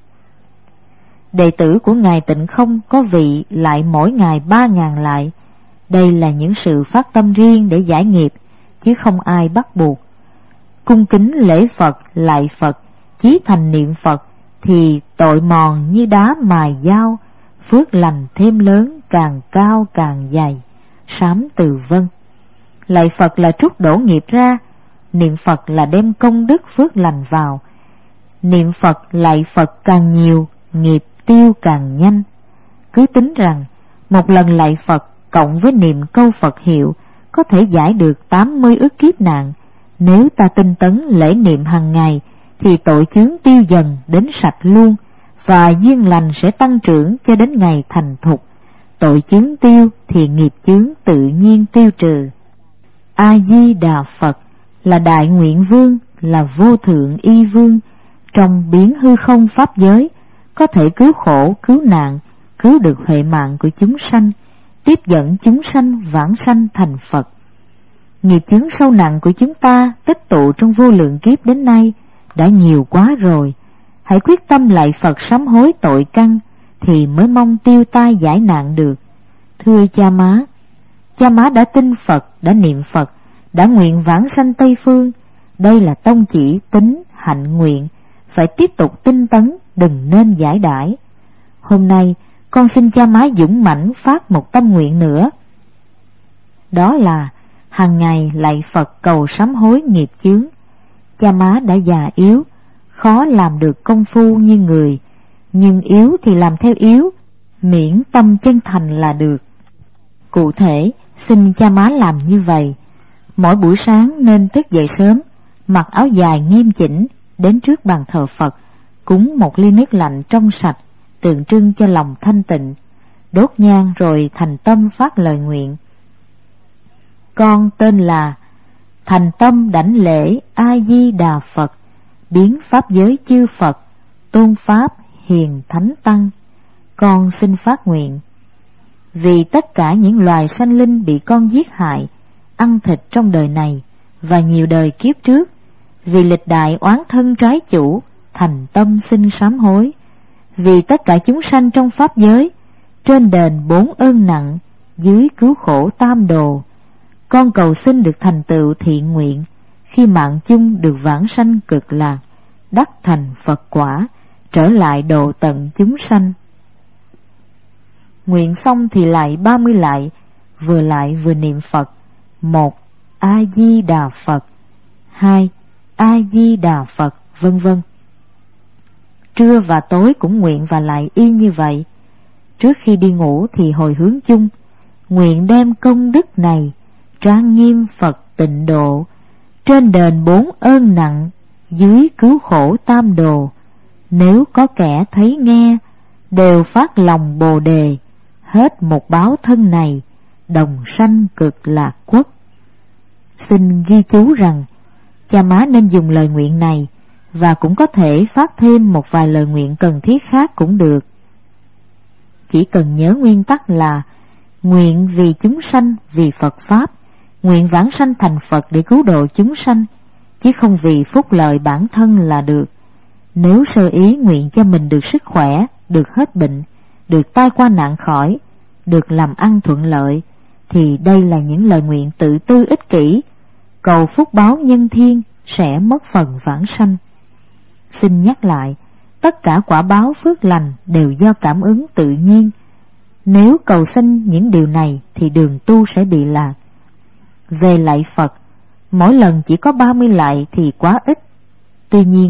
Đệ tử của Ngài Tịnh Không có vị lại mỗi ngày ba nghìn lại. Đây là những sự phát tâm riêng để giải nghiệp, chứ không ai bắt buộc. Cung kính lễ Phật, lạy Phật, chí thành niệm Phật thì tội mòn như đá mài dao, phước lành thêm lớn, càng cao càng dày. Sám Từ Vân. Lạy Phật là trút đổ nghiệp ra, niệm Phật là đem công đức phước lành vào. Niệm Phật lạy Phật càng nhiều, nghiệp tiêu càng nhanh. Cứ tính rằng một lần lạy Phật cộng với niệm câu Phật hiệu có thể giải được tám mươi ức kiếp nạn. Nếu ta tinh tấn lễ niệm hàng ngày thì tội chướng tiêu dần đến sạch luôn, và duyên lành sẽ tăng trưởng cho đến ngày thành thục. Tội chướng tiêu thì nghiệp chướng tự nhiên tiêu trừ. A Di Đà Phật là đại nguyện vương, là vô thượng y vương, trong biến hư không pháp giới, có thể cứu khổ, cứu nạn, cứu được huệ mạng của chúng sanh, tiếp dẫn chúng sanh vãng sanh thành Phật. Nghiệp chướng sâu nặng của chúng ta tích tụ trong vô lượng kiếp đến nay đã nhiều quá rồi. Hãy quyết tâm lạy Phật sám hối tội căn thì mới mong tiêu tai giải nạn được. Thưa cha má, cha má đã tin Phật, đã niệm Phật, đã nguyện vãng sanh Tây Phương. Đây là tông chỉ tín hạnh nguyện, phải tiếp tục tinh tấn, đừng nên giải đãi. Hôm nay con xin cha má dũng mãnh phát một tâm nguyện nữa. Đó là hàng ngày lạy Phật cầu sám hối nghiệp chướng. Cha má đã già yếu, khó làm được công phu như người, nhưng yếu thì làm theo yếu, miễn tâm chân thành là được. Cụ thể, xin cha má làm như vậy. Mỗi buổi sáng nên thức dậy sớm, mặc áo dài nghiêm chỉnh, đến trước bàn thờ Phật, cúng một ly nước lạnh trong sạch, tượng trưng cho lòng thanh tịnh, đốt nhang rồi thành tâm phát lời nguyện. Con tên là thành tâm đảnh lễ A Di Đà Phật, biến pháp giới chư Phật, tôn pháp hiền thánh tăng. Con xin phát nguyện vì tất cả những loài sanh linh bị con giết hại, ăn thịt trong đời này và nhiều đời kiếp trước, vì lịch đại oán thân trái chủ, thành tâm xin sám hối. Vì tất cả chúng sanh trong pháp giới, trên đền bốn ơn nặng, dưới cứu khổ tam đồ, con cầu xin được thành tựu thiện nguyện, khi mạng chung được vãng sanh cực lạc, đắc thành Phật quả, trở lại độ tận chúng sanh. Nguyện xong thì lại ba mươi lại, vừa lại vừa niệm Phật. Một, A Di Đà Phật. Hai, A Di Đà Phật, vân vân. Trưa và tối cũng nguyện và lại y như vậy. Trước khi đi ngủ thì hồi hướng chung, nguyện đem công đức này trang nghiêm Phật tịnh độ, trên đền bốn ơn nặng, dưới cứu khổ tam đồ. Nếu có kẻ thấy nghe, đều phát lòng bồ đề, hết một báo thân này, đồng sanh cực lạc quốc. Xin ghi chú rằng cha má nên dùng lời nguyện này, và cũng có thể phát thêm một vài lời nguyện cần thiết khác cũng được. Chỉ cần nhớ nguyên tắc là nguyện vì chúng sanh, vì Phật Pháp, nguyện vãng sanh thành Phật để cứu độ chúng sanh, chứ không vì phúc lợi bản thân là được. Nếu sơ ý nguyện cho mình được sức khỏe, được hết bệnh, được tai qua nạn khỏi, được làm ăn thuận lợi, thì đây là những lời nguyện tự tư ích kỷ, cầu phúc báo nhân thiên, sẽ mất phần vãng sanh. Xin nhắc lại, tất cả quả báo phước lành đều do cảm ứng tự nhiên. Nếu cầu xin những điều này thì đường tu sẽ bị lạc. Về lạy Phật, mỗi lần chỉ có ba mươi lạy thì quá ít. Tuy nhiên,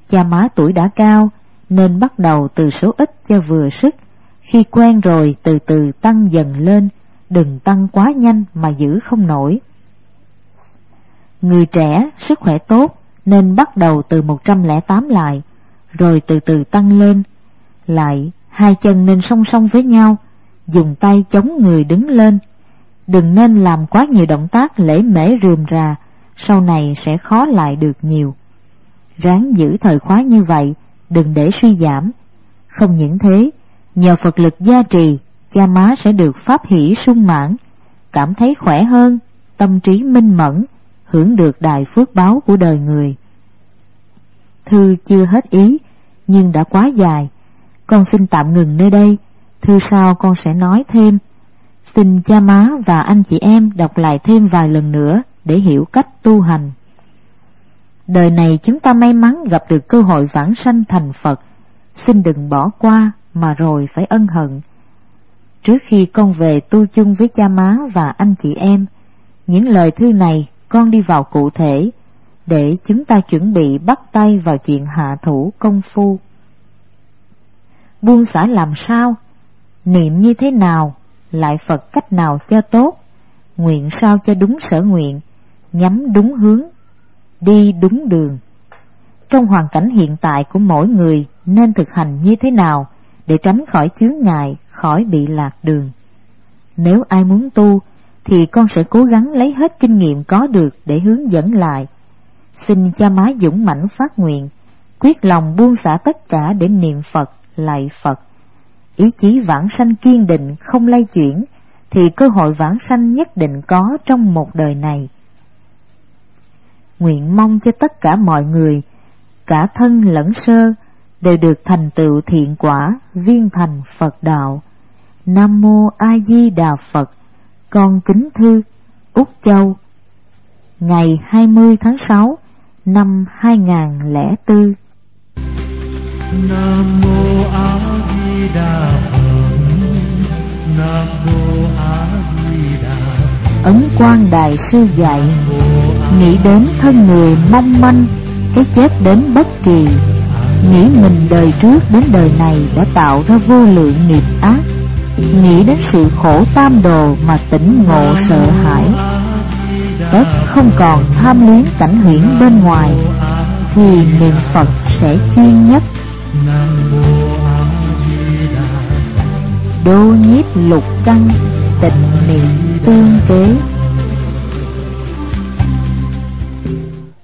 Cha má tuổi đã cao nên bắt đầu từ số ít cho vừa sức, khi quen rồi từ từ tăng dần lên, đừng tăng quá nhanh mà giữ không nổi. Người trẻ sức khỏe tốt nên bắt đầu từ một trăm lẻ tám lại, rồi từ từ tăng lên. Lại hai chân nên song song với nhau, dùng tay chống người đứng lên. Đừng nên làm quá nhiều động tác lễ mễ rườm rà, sau này sẽ khó lại được nhiều. Ráng giữ thời khóa như vậy, đừng để suy giảm. Không những thế, nhờ Phật lực gia trì, cha má sẽ được pháp hỷ sung mãn, cảm thấy khỏe hơn, tâm trí minh mẫn, hưởng được đại phước báo của đời người. Thư chưa hết ý, nhưng đã quá dài. Con xin tạm ngừng nơi đây, thư sau con sẽ nói thêm. Xin cha má và anh chị em đọc lại thêm vài lần nữa để hiểu cách tu hành. Đời này chúng ta may mắn gặp được cơ hội vãng sanh thành Phật, xin đừng bỏ qua mà rồi phải ân hận. Trước khi con về tu chung với cha má và anh chị em, những lời thư này con đi vào cụ thể, để chúng ta chuẩn bị bắt tay vào chuyện hạ thủ công phu. Buông xả làm sao? Niệm như thế nào? Lại Phật cách nào cho tốt? Nguyện sao cho đúng sở nguyện, nhắm đúng hướng, đi đúng đường. Trong hoàn cảnh hiện tại của mỗi người nên thực hành như thế nào để tránh khỏi chướng ngại, khỏi bị lạc đường. Nếu ai muốn tu thì con sẽ cố gắng lấy hết kinh nghiệm có được để hướng dẫn lại. Xin cha má dũng mãnh phát nguyện, quyết lòng buông xả tất cả để niệm Phật, lạy Phật. Ý chí vãng sanh kiên định không lay chuyển, thì cơ hội vãng sanh nhất định có trong một đời này. Nguyện mong cho tất cả mọi người, cả thân lẫn sơ, đều được thành tựu thiện quả, viên thành Phật đạo. Nam Mô A Di Đà Phật. Con kính thư Úc Châu, ngày hai mươi tháng sáu năm hai nghìn lẻ bốn. Nam Mô A Di Đà Phật. Nam Mô A Di Đà Phật. Ấn Quang Đại Sư dạy, nghĩ đến thân người mong manh, cái chết đến bất kỳ. Nghĩ mình đời trước đến đời này đã tạo ra vô lượng nghiệp ác, nghĩ đến sự khổ tam đồ mà tỉnh ngộ sợ hãi. Tất không còn tham luyến cảnh huyễn bên ngoài, thì niệm Phật sẽ chuyên nhất. Đô nhiếp lục căn, tịnh niệm tương kế.